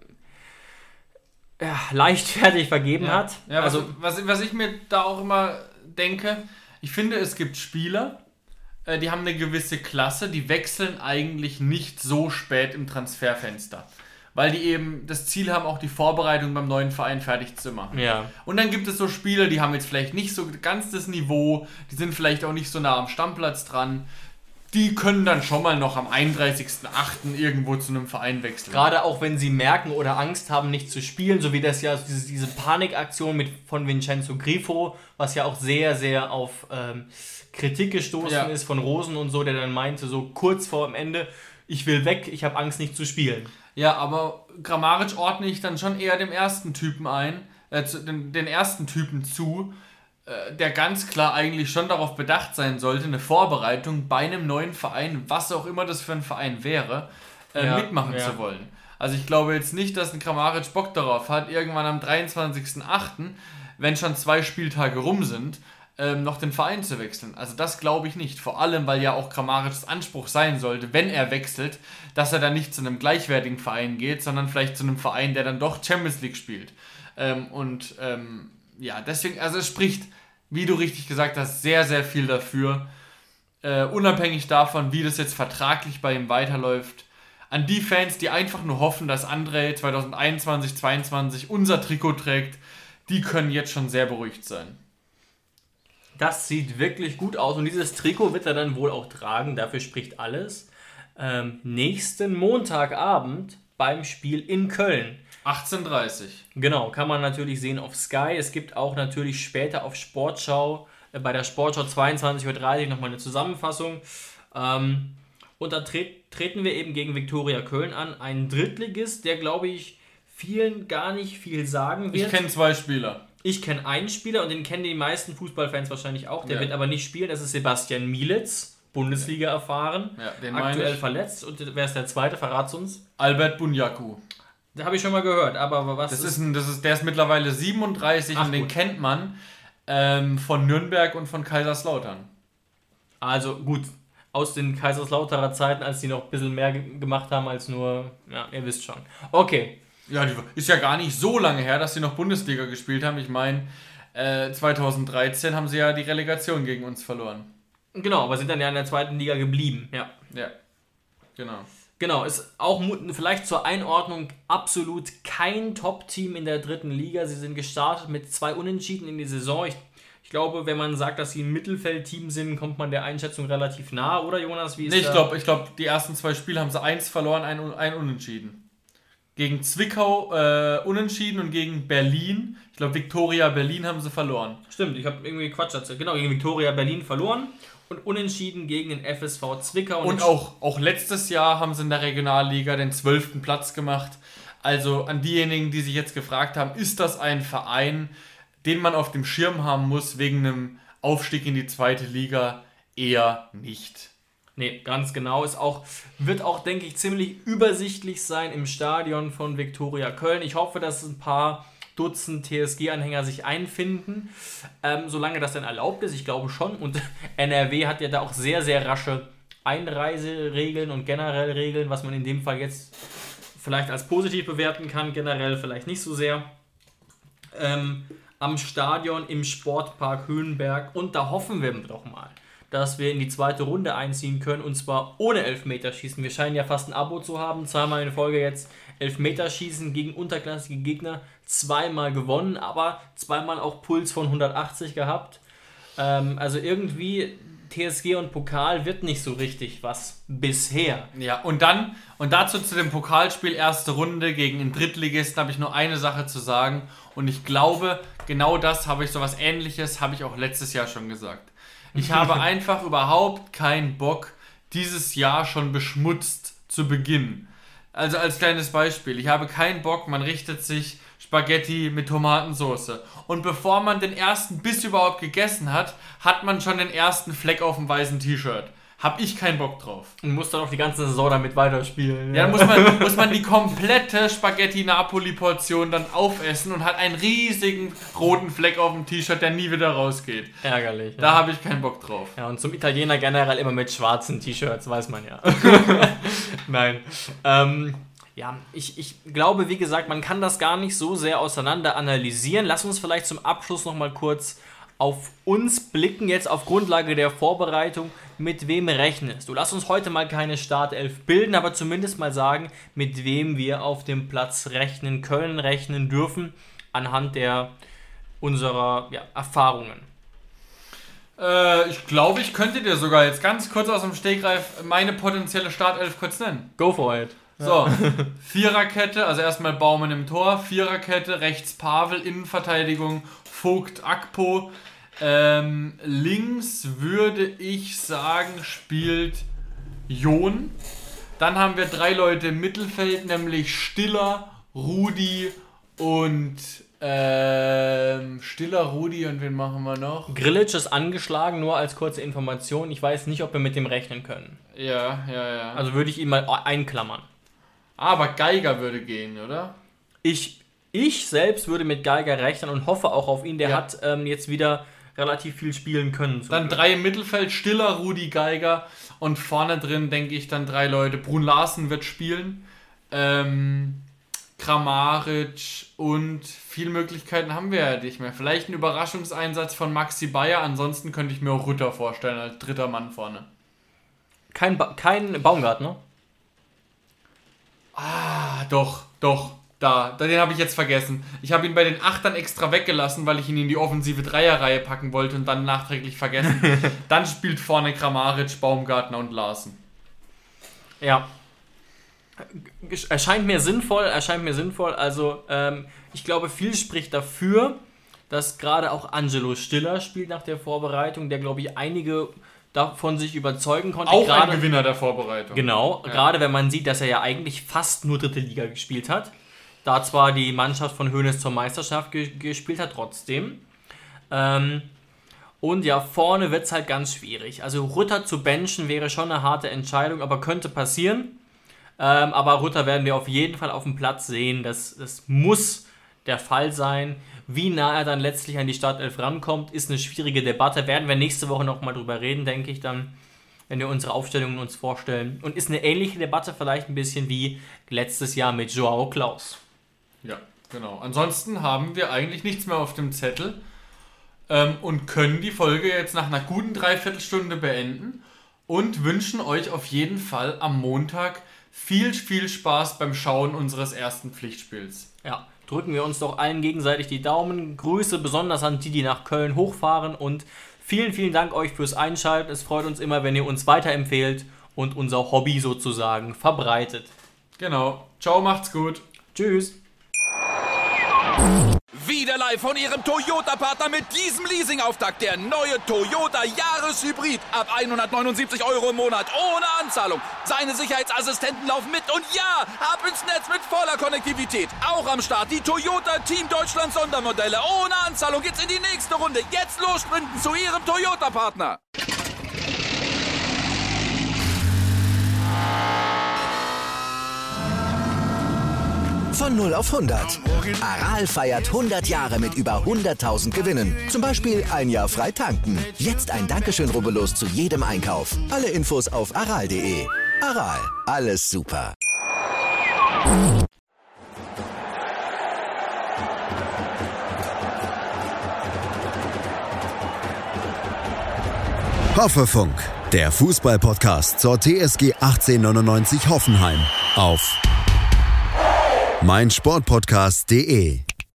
ja, leichtfertig vergeben ja. hat. Ja, also was, was, was ich mir da auch immer denke, ich finde, es gibt Spieler, äh, die haben eine gewisse Klasse, die wechseln eigentlich nicht so spät im Transferfenster. Weil die eben das Ziel haben, auch die Vorbereitung beim neuen Verein fertig zu machen. Ja. Und dann gibt es so Spieler, die haben jetzt vielleicht nicht so ganz das Niveau, die sind vielleicht auch nicht so nah am Stammplatz dran. Die können dann schon mal noch am einunddreißigsten achten irgendwo zu einem Verein wechseln. Gerade auch wenn sie merken oder Angst haben, nicht zu spielen, so wie das ja diese, diese Panikaktion mit, von Vincenzo Grifo, was ja auch sehr, sehr auf ähm, Kritik gestoßen ja. ist von Rosen und so, der dann meinte, so kurz vor dem Ende, ich will weg, ich habe Angst nicht zu spielen. Ja, aber Kramaric ordne ich dann schon eher dem ersten Typen ein, äh, den, den ersten Typen zu, äh, der ganz klar eigentlich schon darauf bedacht sein sollte, eine Vorbereitung bei einem neuen Verein, was auch immer das für ein Verein wäre, äh, ja, mitmachen ja. zu wollen. Also ich glaube jetzt nicht, dass ein Kramaric Bock darauf hat, irgendwann am dreiundzwanzigsten achten, wenn schon zwei Spieltage rum sind, ähm, noch den Verein zu wechseln. Also das glaube ich nicht. Vor allem, weil ja auch Kramarics Anspruch sein sollte, wenn er wechselt, dass er dann nicht zu einem gleichwertigen Verein geht, sondern vielleicht zu einem Verein, der dann doch Champions League spielt. Ähm, und ähm, ja, deswegen, also es spricht, wie du richtig gesagt hast, sehr, sehr viel dafür, äh, unabhängig davon, wie das jetzt vertraglich bei ihm weiterläuft, an die Fans, die einfach nur hoffen, dass André zwanzig einundzwanzig, zweiundzwanzig unser Trikot trägt, die können jetzt schon sehr beruhigt sein. Das sieht wirklich gut aus und dieses Trikot wird er dann wohl auch tragen, dafür spricht alles. Ähm, nächsten Montagabend beim Spiel in Köln. achtzehn Uhr dreißig. Genau, kann man natürlich sehen auf Sky. Es gibt auch natürlich später auf Sportschau, äh, bei der Sportschau zweiundzwanzig Uhr dreißig nochmal eine Zusammenfassung. Ähm, und da tret, treten wir eben gegen Viktoria Köln an. Ein Drittligist, der, glaube ich, vielen gar nicht viel sagen wird. Ich kenne zwei Spieler. Ich kenne einen Spieler und den kennen die meisten Fußballfans wahrscheinlich auch. Der ja. wird aber nicht spielen. Das ist Sebastian Mielitz, Bundesliga ja. erfahren, ja, den aktuell verletzt. Und wer ist der zweite? Verrat's uns. Albert Bunyaku. Da habe ich schon mal gehört, aber was das ist... ist, ein, das ist der ist mittlerweile siebenunddreißig Ach, und den gut. kennt man ähm, von Nürnberg und von Kaiserslautern. Also gut, aus den Kaiserslauterer Zeiten, als die noch ein bisschen mehr ge- gemacht haben als nur... Ja, ihr wisst schon. Okay. Ja, die, ist ja gar nicht so lange her, dass sie noch Bundesliga gespielt haben. Ich meine, äh, zweitausenddreizehn haben sie ja die Relegation gegen uns verloren. Genau, aber sind dann ja in der zweiten Liga geblieben, ja. Ja, genau. Genau, ist auch vielleicht zur Einordnung absolut kein Top-Team in der dritten Liga. Sie sind gestartet mit zwei Unentschieden in die Saison. Ich, ich glaube, wenn man sagt, dass sie ein Mittelfeldteam sind, kommt man der Einschätzung relativ nah, oder Jonas? Wie ist nee, ich glaube, ich glaub, die ersten zwei Spiele haben sie eins verloren, ein, ein Unentschieden. Gegen Zwickau äh, unentschieden und gegen Berlin, ich glaube Viktoria Berlin haben sie verloren. Stimmt, ich habe irgendwie Quatsch erzählt. Genau, gegen Viktoria Berlin verloren und unentschieden gegen den F S V Zwickau. Und, und auch, auch letztes Jahr haben sie in der Regionalliga den zwölften Platz gemacht. Also an diejenigen, die sich jetzt gefragt haben, ist das ein Verein, den man auf dem Schirm haben muss wegen einem Aufstieg in die zweite Liga? Eher nicht. Nee, ganz genau. Ist auch, wird auch, denke ich, ziemlich übersichtlich sein im Stadion von Viktoria Köln. Ich hoffe, dass ein paar Dutzend T S G-Anhänger sich einfinden, ähm, solange das dann erlaubt ist. Ich glaube schon. Und N R W hat ja da auch sehr, sehr rasche Einreiseregeln und generell Regeln, was man in dem Fall jetzt vielleicht als positiv bewerten kann, generell vielleicht nicht so sehr. Ähm, am Stadion im Sportpark Höhenberg. Und da hoffen wir doch mal, dass wir in die zweite Runde einziehen können, und zwar ohne Elfmeterschießen. Wir scheinen ja fast ein Abo zu haben, zweimal in Folge jetzt Elfmeterschießen gegen unterklassige Gegner, zweimal gewonnen, aber zweimal auch Puls von hundertachtzig gehabt. Ähm, also irgendwie T S G und Pokal wird nicht so richtig was bisher. Ja, und dann, und dazu zu dem Pokalspiel erste Runde gegen den Drittligisten habe ich nur eine Sache zu sagen, und ich glaube, genau das habe ich, sowas Ähnliches habe ich auch letztes Jahr schon gesagt. Ich habe einfach überhaupt keinen Bock, dieses Jahr schon beschmutzt zu beginnen. Also als kleines Beispiel, ich habe keinen Bock, man richtet sich Spaghetti mit Tomatensauce. Und bevor man den ersten Biss überhaupt gegessen hat, hat man schon den ersten Fleck auf dem weißen T-Shirt. Hab ich keinen Bock drauf. Und muss dann auch die ganze Saison damit weiterspielen. Ja, dann muss man, muss man die komplette Spaghetti-Napoli-Portion dann aufessen und hat einen riesigen roten Fleck auf dem T-Shirt, der nie wieder rausgeht. Ärgerlich. Da ja. habe ich keinen Bock drauf. Ja, und zum Italiener generell immer mit schwarzen T-Shirts, weiß man ja. Nein. Ähm, ja, ich, ich glaube, wie gesagt, man kann das gar nicht so sehr auseinander analysieren. Lass uns vielleicht zum Abschluss nochmal kurz auf uns blicken, jetzt auf Grundlage der Vorbereitung. Mit wem rechnest du? Lass uns heute mal keine Startelf bilden, aber zumindest mal sagen, mit wem wir auf dem Platz rechnen können, rechnen dürfen, anhand der unserer ja, Erfahrungen. Äh, ich glaube, ich könnte dir sogar jetzt ganz kurz aus dem Stegreif meine potenzielle Startelf kurz nennen. Go for it. So, Viererkette, also erstmal Baumann im Tor, Viererkette, rechts Pavel, Innenverteidigung, Vogt, Akpo. Ähm, links würde ich sagen, spielt Jon. Dann haben wir drei Leute im Mittelfeld, nämlich Stiller, Rudi und ähm, Stiller, Rudi und wen machen wir noch? Grillitsch ist angeschlagen, nur als kurze Information. Ich weiß nicht, ob wir mit dem rechnen können. Ja, ja, ja. Also würde ich ihn mal einklammern. Aber Geiger würde gehen, oder? Ich, ich selbst würde mit Geiger rechnen und hoffe auch auf ihn. Der ja. hat ähm, jetzt wieder relativ viel spielen können. Dann drei im Mittelfeld, Stiller, Rudi, Geiger, und vorne drin denke ich dann drei Leute. Brun Larsen wird spielen, ähm, Kramaric, und viele Möglichkeiten haben wir ja nicht mehr. Vielleicht ein Überraschungseinsatz von Maxi Bayer, ansonsten könnte ich mir auch Rütter vorstellen als dritter Mann vorne. Kein, ba- kein Baumgartner? Ah, doch, doch. Da, den habe ich jetzt vergessen. Ich habe ihn bei den Achtern extra weggelassen, weil ich ihn in die offensive Dreierreihe packen wollte und dann nachträglich vergessen. Dann spielt vorne Kramaric, Baumgartner und Larsen. Ja. Erscheint mir sinnvoll, erscheint mir sinnvoll. Also, ähm, ich glaube, viel spricht dafür, dass gerade auch Angelo Stiller spielt nach der Vorbereitung, der, glaube ich, einige davon sich überzeugen konnte. Auch gerade, ein Gewinner der Vorbereitung. Genau, ja. Gerade wenn man sieht, dass er ja eigentlich fast nur dritte Liga gespielt hat. Da zwar die Mannschaft von Hoeneß zur Meisterschaft ge- gespielt hat, trotzdem. Ähm, und ja, vorne wird es halt ganz schwierig. Also Rütter zu benchen wäre schon eine harte Entscheidung, aber könnte passieren. Ähm, aber Rütter werden wir auf jeden Fall auf dem Platz sehen. Das, das muss der Fall sein. Wie nah er dann letztlich an die Startelf rankommt, ist eine schwierige Debatte. Werden wir nächste Woche nochmal drüber reden, denke ich dann, wenn wir unsere Aufstellungen uns vorstellen. Und ist eine ähnliche Debatte vielleicht ein bisschen wie letztes Jahr mit Joao Klaus. Ja, genau. Ansonsten haben wir eigentlich nichts mehr auf dem Zettel ähm, und können die Folge jetzt nach einer guten Dreiviertelstunde beenden und wünschen euch auf jeden Fall am Montag viel, viel Spaß beim Schauen unseres ersten Pflichtspiels. Ja, drücken wir uns doch allen gegenseitig die Daumen. Grüße besonders an die, die nach Köln hochfahren, und vielen, vielen Dank euch fürs Einschalten. Es freut uns immer, wenn ihr uns weiterempfehlt und unser Hobby sozusagen verbreitet. Genau. Ciao, macht's gut. Tschüss. Wieder live von Ihrem Toyota-Partner mit diesem Leasing-Auftakt. Der neue Toyota Jahreshybrid. Ab hundertneunundsiebzig Euro im Monat. Ohne Anzahlung. Seine Sicherheitsassistenten laufen mit. Und ja, ab ins Netz mit voller Konnektivität. Auch am Start die Toyota Team Deutschland Sondermodelle. Ohne Anzahlung geht's in die nächste Runde. Jetzt los sprinten zu Ihrem Toyota-Partner. Von null auf hundert. Aral feiert hundert Jahre mit über hunderttausend Gewinnen. Zum Beispiel ein Jahr frei tanken. Jetzt ein Dankeschön, rubbellos zu jedem Einkauf. Alle Infos auf aral punkt de. Aral, alles super. Hoffefunk, der Fußball-Podcast zur T S G achtzehnhundertneunundneunzig Hoffenheim auf meinsportpodcast punkt de.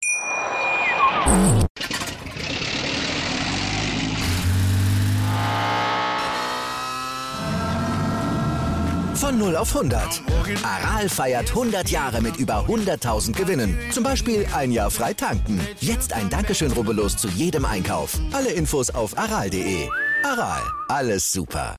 Von null auf hundert. Aral feiert hundert Jahre mit über hunderttausend Gewinnen. Zum Beispiel ein Jahr frei tanken. Jetzt ein Dankeschön, rubbellos zu jedem Einkauf. Alle Infos auf aral punkt de. Aral, alles super.